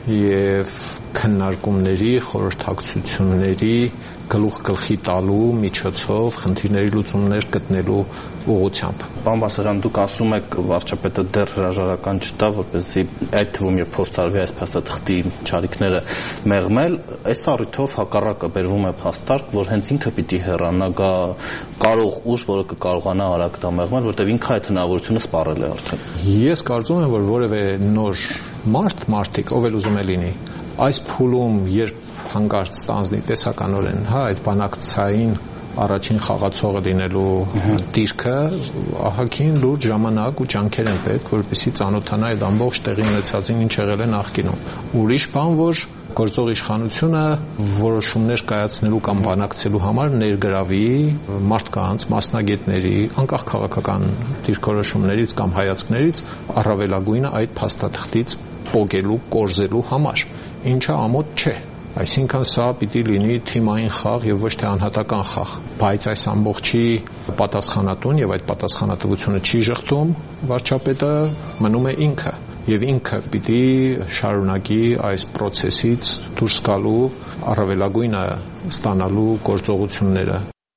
[SPEAKER 16] եւ քննարկումների, խորհրդակցությունների գլուխ գլխի տալու միջոցով խնդիրների լուծումներ գտնելու ուղղությամբ։
[SPEAKER 26] Պարոն Բասարյան, դուք ասում եք վարչապետը դեռ հրաժարական չտա, որպեսզի այդ թվում եւ փորձարվի այս փաստաթղթի չարիքները մեղմել, այս առիթով հակառակը բերվում է փաստարկ, որ հենց ինքը պիտի հեռանա, գա կարող ուժ, որը կկարողանա արագ դա մեղմել, որտեղ ինքը այդ հնարավորությունը սպառել է արդեն։
[SPEAKER 16] Ես կարծում եմ, որ որևէ նոր մարդիկ, ով էլ ուզում է լինի, այս փուլում երբ հանկարծ ստանձնի տեսականորեն, այդ բանակցային առաջին խաղացողը լինելու դիրքը, ահագին լուրջ ժամանակ ու ջանքեր են պետք, որպեսզի ծանոթանա այդ ամբողջ տեղի ունեցածին, ինչ եղել է նախկինում։ Ուրիշ բան, որ գործող իշխանությունը որոշումներ կայացնելու կամ բանակցելու համար ներգրավի մարդկանց, մասնագետների, անկախ քաղաքական դիրքորոշումներից կամ հայացքներից, առավելագույնը այդ փաստաթղթից պոկելու, կորզելու համար, ինչը ամոթ չէ։ Այսինքն սա պիտի լինի թիմային խաղ եւ ոչ թե անհատական խաղ, բայց այս ամբողջի պատասխանատուն եւ այդ պատասխանատվությունը չի շղթում վարչապետը, մնում է ինքը եւ ինքը պիտի շարունակի այս process-ից դուրս գալու առավելագույնը ստանալու գործողությունները։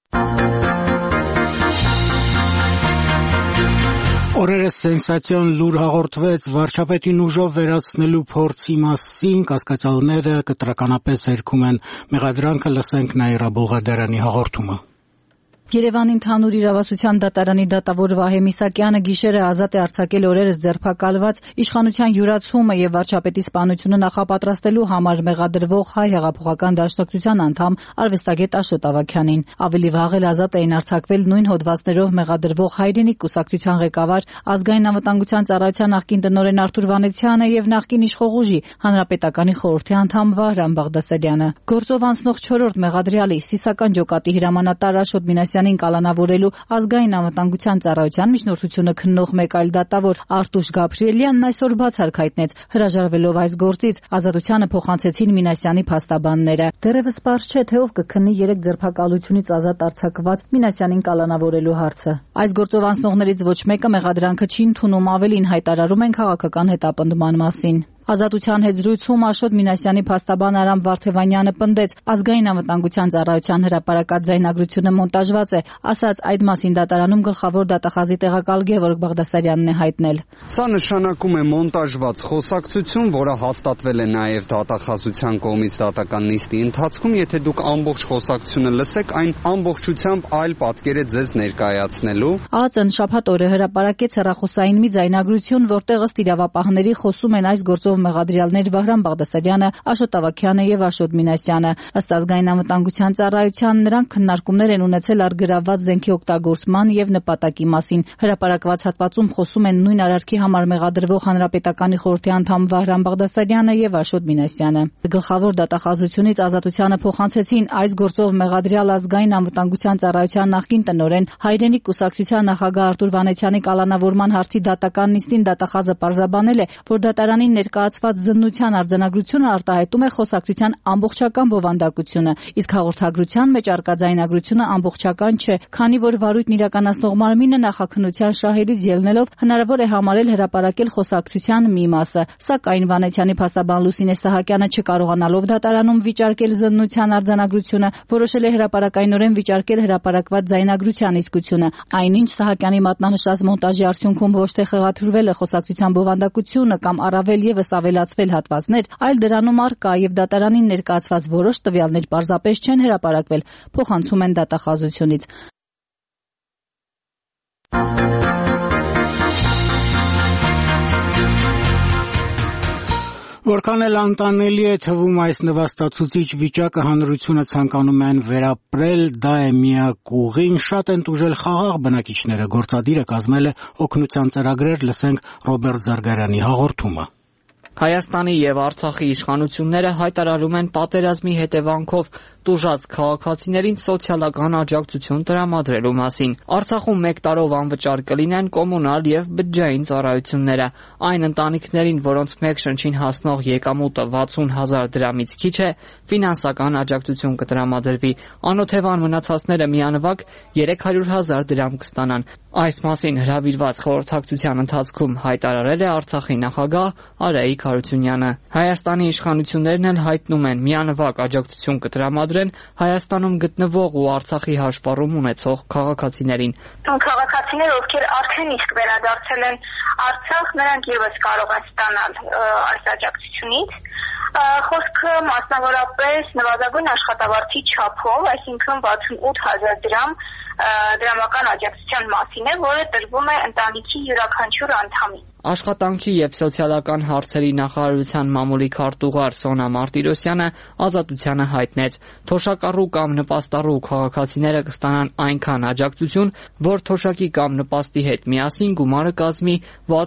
[SPEAKER 1] Օրերս սենսացիոն լուր հաղորդվեց վարչապետին ուժով վերացնելու փորձի մասին, կասկածյալները կտրականապես հերքում են մեղադրանքը, լսենք Նաիրա Բուղադարյանի հաղորդումը։
[SPEAKER 11] Երևանի ընդհանուր իրավասության դատարանի դատավոր Վահե Միսակյանը գիշերը ազատ է արձակել օրերս ձերբակալված իշխանության յուրացումը եւ վարչապետի սպանությունը նախապատրաստելու համար մեղադրվող Հայ հեղափոխական դաշնակցության անդամ արվեստագետ Աշոտ Ավագյանին։ Ավելի վաղ էլ ազատ էին արձակվել նույն հոդվածներով մեղադրվող Հայրենիք կուսակցության ղեկավար, ազգային անվտանգության ծառայության նախկին տնօրեն Արթուր Վանեցյանը եւ նախկին իշխող ուժի հանրապետականի խորհրդի անդամ Վահրամ Բաղդասարյանը։ Գործով անցնող 4-րդ մեղադրյալի Սիսական ջոկատի հրամանատար Աշոտ Մինասյանին կալանավորելու ազգային անվտանգության ծառայության միջնորդությունը քննող մեկ այլ դատավոր Արտուշ Գաբրիելյանն այսօր բացառք հայտնեց, հրաժարվելով այս գործից, ազատությանը փոխանցեցին Մինասյանի փաստաբանները։ Դեռևս պարզ չէ, թե ով կքննի 3 ձերբակալությունից ազատ արձակված Մինասյանին կալանավորելու հարցը։ Այս գործով անցնողներից ոչ մեկը մեղադրանքը չի ընդունում, ավելին հայտարարում են քաղաքական հետապնդման մասին։ Ազատության հետ զրույցում Աշոտ Մինասյանի փաստաբան Արամ Վարդևանյանը պնդեց, ազգային անվտանգության ծառայության հրապարակած ձայնագրությունը մոնտաժված է, ասաց այդ մասին դատարանում գլխավոր դատախազի տեղակալ Գևորգ Բաղդասարյանն է հայտնել։
[SPEAKER 6] Սա նշանակում է մոնտաժված խոսակցություն, որը հաստատվել է նաև դատախազության կողմից դատական նիստի ընթացքում, եթե դուք ամբողջ խոսակցությունը լսեք, այն ամբողջությամբ այլ պատկեր է ձեզ ներկայացնելու։ ԱԱԾ-ն շաբաթ օրը հրապարակեց հեռախոսային մի ձայնագրություն, որտեղ ըստ իրավապահների խոսում են այս գործով մեղադրյալներ Վահրամ Բաղդասարյանը, Աշոտ Ավագյանը եւ Աշոտ Մինասյանը։ Ըստ ազգային անվտանգության ծառայության նրանք քննարկումներ են ունեցել առգրավված զենքի օգտագործման եւ նպատակի մասին։ Հրապարակված հատվածում խոսում են նույն արարքի համար մեղադրվող հանրապետականի խորհրդի անդամ Վահրամ Բաղդասարյանը եւ Աշոտ Մինասյանը։ Գլխավոր դատախազությունից ազատությանը փոխանցեցին այս գործով մեղադրյալ ազգային անվտանգության ծառայության նախկին տնօրեն Հայրենիք կուսակցության նախագահ Արտուր Վանեցյանի կալանավորման հարցի դատական նիստին դատախազը պարզաբանել է, որ դատարանին ներկայացված զննության արձանագրությունը արտահայտում է խոսակցության ամբողջական բովանդակությունը, իսկ հաղորդագրության մեջ առկա ձայնագրությունը ամբողջական չէ, քանի որ վարույթն իրականացնող մարմինը նախաքննության շահերից ելնելով հնարավոր է համարել հրապարակել խոսակցության մի մասը։ Սակայն Վանեցյանի փաստաբան Լուսինե Սահակյանը չկարողանալով դատարանում վիճարկել զննության արձանագրությունը, որոշել է հրապարակայնորեն վիճարկել հրապարակված ձայնագրության իսկությունը։ Այնինչ Սահակյանի մատնանշած մոնտաժի արդյունքում ոչ թե խեղաթյուրվել է խոսակցության բովանդակությունը կամ առավել ևս ավելացվել հատվածներ, այլ դրանում առկա եւ դատարանին ներկայացված որոշ տվյալներ պարզապես չեն հրապարակվել, փոխանցում են դատախազությունից։
[SPEAKER 1] Որքան էլ անտանելի է թվում այս նվաստացուցիչ վիճակը հանրությունը ցանկանում են վերապրել, դա է միակ ուղին, շատ են տուժել խաղաղ բնակիչները, գործադիրը կազմել է օգնության ծրագրեր, լսենք Ռոբերտ Զարգարյանի հաղորդումը։
[SPEAKER 9] Հայաստանի եւ Արցախի իշխանությունները հայտարարում են պատերազմի հետևանքով տուժած քաղաքացիներին սոցիալական աջակցություն տրամադրելու մասին։ Արցախում 1 տարով անվճար կլինեն կոմունալ եւ բջջային ծառայությունները։ Այն ընտանիքներին, որոնց մեկ շնչին հասնող եկամուտը 60,000 դրամից քիչ է, ֆինանսական աջակցություն կտրամադրվի։ Անօթևան մնացածները միանվագ 300,000 դրամ կստանան։ Այս մասին հրավիրված խորհրդակցության ընթացքում հայտարարել է Արցախի նախագահ Արայիկ Հարությունյանը։ Հայաստանի իշխանություններն էլ հայտնում են միանվագ աջակցություն կտրամադրեն Հայաստանում գտնվող ու Արցախի հաշվառում ունեցող քաղաքացիներին։
[SPEAKER 10] Քաղաքացիներ, ովքեր արդեն իսկ վերադարձել են Արցախ, նրանք ևս կարող են ստանալ այս աջակցությունից։ Խոսքը մասնավորապես նվազագույն աշխատավարձի չափով, այսինքն 68,000 դրամ դրամական աջակցության մասին է, որը տրվում է ընտանիքի յուրաքանչյուր անդամին։
[SPEAKER 9] Աշխատանքի եւ սոցիալական հարցերի նախարարության մամուլի քարտուղար Սոնա Մարտիրոսյանը Ազատությանը հայտնեց, թոշակառու կամ նպաստառու քաղաքացիները կստանան այնքան աջակցություն, որ թոշակի կամ նպաստի հետ միասին գումարը կազմի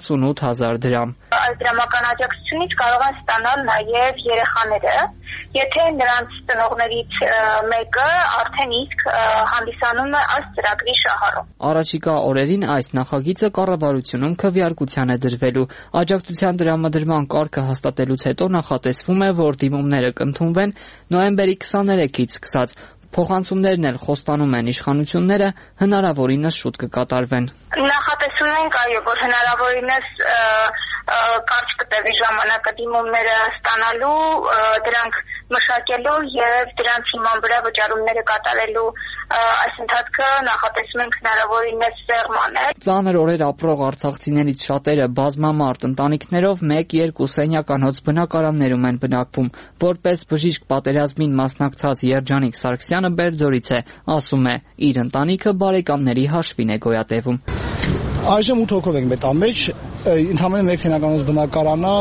[SPEAKER 9] 68,000 դրամ։
[SPEAKER 10] Այս դրամական աջակցությունից կարող են ստանալ նաեւ երեխաները, եթե նրանց ծնողներից մեկը արդեն իսկ հանդիսանում է այս ծրագրի շահառու։
[SPEAKER 9] Առաջիկա օրերին այս նախագիծը կառավարությունում քվեարկության է դրվելու։ Աջակցության տրամադրման կարգը հաստատելուց հետո նախատեսվում է, որ դիմումները կընդունվեն նոյեմբերի 23-ից սկսած։ Փոխանցումներն էլ խոստանում են իշխանությունները հնարավորինս շուտ կկատարվեն։
[SPEAKER 10] Նախատեսում ենք, այո, որ հնարավորինս կարճ կտևի ժամանակը դիմումները ստանալու, դրանք մշակելու եւ դրանց հիման վրա վճարումները կատարելու այս ընթացքը նախատեսում ենք հնարավորինս սեղմ անել։
[SPEAKER 9] Ծանր օրեր ապրող արցախցիներից շատերը բազմամարդ ընտանիքներով 1-2 սենյականոց բնակարաններում են բնակվում։ Որպես բժիշկ պատերազմին մասնակցած Երջանիկ Սարգսյանը Բերձորից է, ասում է, իր ընտանիքը բարեկամների հաշվին է գոյատևում։
[SPEAKER 12] Այժմ 8 հոգով ենք մեր մեջ, ընդհանրապես 1 սենյականոց բնակարանա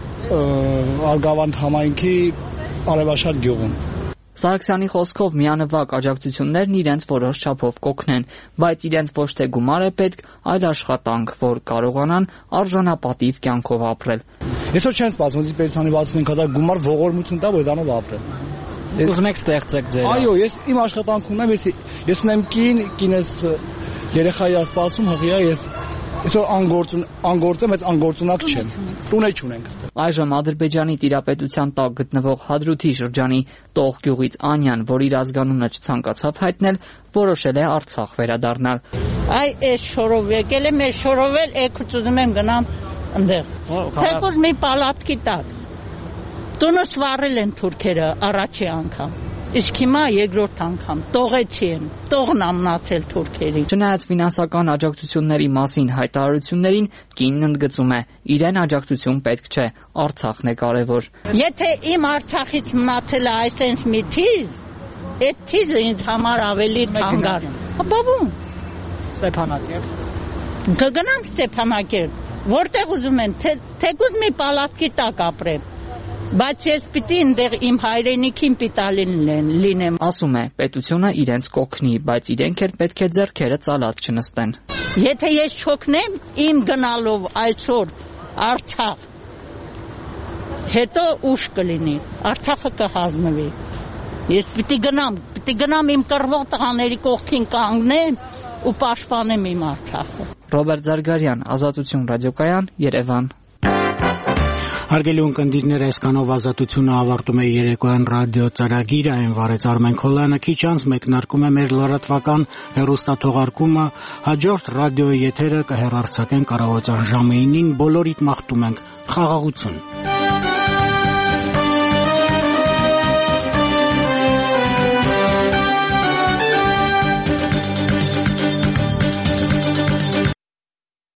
[SPEAKER 12] Արգավանդ համայնքի Արևաշատ գյուղում։
[SPEAKER 9] Սարգսյանի խոսքով միանվագ աջակցություններն իրենց որոշ չափով կօգնեն, բայց իրենց ոչ թե գումար է պետք, այլ աշխատանք, որ կարողանան արժանապատիվ կյանքով ապրել։
[SPEAKER 12] Այսօր չեն սպասում, որ պենսիոնի 65,000 գումար ողորմություն տա, որ դանով ապրել։
[SPEAKER 9] Ուզում եք ստեղծեք ձեր։
[SPEAKER 12] Այո, ես իմ աշխատանքն ունեմ, ես ունեմ կինս երեխայի սպասում հղիա, ես այսօր անգործ եմ, բայց անգործունակ չեմ։ Տուն չունենք այստեղ։
[SPEAKER 9] Այժմ Ադրբեջանի տիրապետության տակ գտնվող Հադրութի շրջանի Տող գյուղից Անյան, որ իր ազգանունը չցանկացավ հայտնել, որոշել է Արցախ վերադառնալ։
[SPEAKER 15] Այս շորով եկել եմ, ես շորով էլ եկուց ուզում եմ գնամ ընդեղ։ Թեկուզ մի պալատքի տակ։ Տունս վառել են թուրքերը առաջի անգամ։ Իսկ հիմա երկրորդ անգամ տողեցի եմ, տողն ամնացել թուրքերի։
[SPEAKER 9] Չնայած ֆինանսական աջակցությունների մասին հայտարարություններին, կինն ընդգծում է, իրեն աջակցություն պետք չէ, Արցախն է կարևոր։
[SPEAKER 15] Եթե իմ Արցախից մնացել է այսպես մի թիզ, այդ թիզը ինձ համար ավելի թանկար։ Բաբում։
[SPEAKER 9] Ստեփանակերտ։
[SPEAKER 15] Կգնամ Ստեփանակերտ, որտեղ ուզում են, թեկուզ մի պալատքի տակ ապրեմ։ Բայց ես պիտի այնտեղ իմ հայրենիքին պիտալին լինեմ։
[SPEAKER 9] Ասում է, պետությունը իրենց կօգնի, բայց իրենք էլ պետք է ձեռքերը ծալած չնստեն։
[SPEAKER 15] Եթե ես չօգնեմ իմ գնալով այսօր Արցախ, հետո ուշ կլինի, Արցախը կհազնվի։ Ես պիտի գնամ իմ կռվող տղաների կողքին կանգնեմ ու պաշտպանեմ իմ Արցախը։
[SPEAKER 9] Ռոբերտ Զարգարյան, Ազատություն ռադիոկայան, Երևան։
[SPEAKER 1] Հարգելի ունկնդիրներ, այսքանով Ազատությունը ավարտում է երեկոյան ռադիո ծրագիրը, այն վարեց Արմեն Քոլյանը, քիչ անց մեկնարկում է մեր լրատվական հեռուստաթողարկումը, հաջորդ ռադիոյի եթերը կհեռարձակենք առավոտյան ժամը 9-ին, բոլորիդ մաղթում ենք խաղաղություն։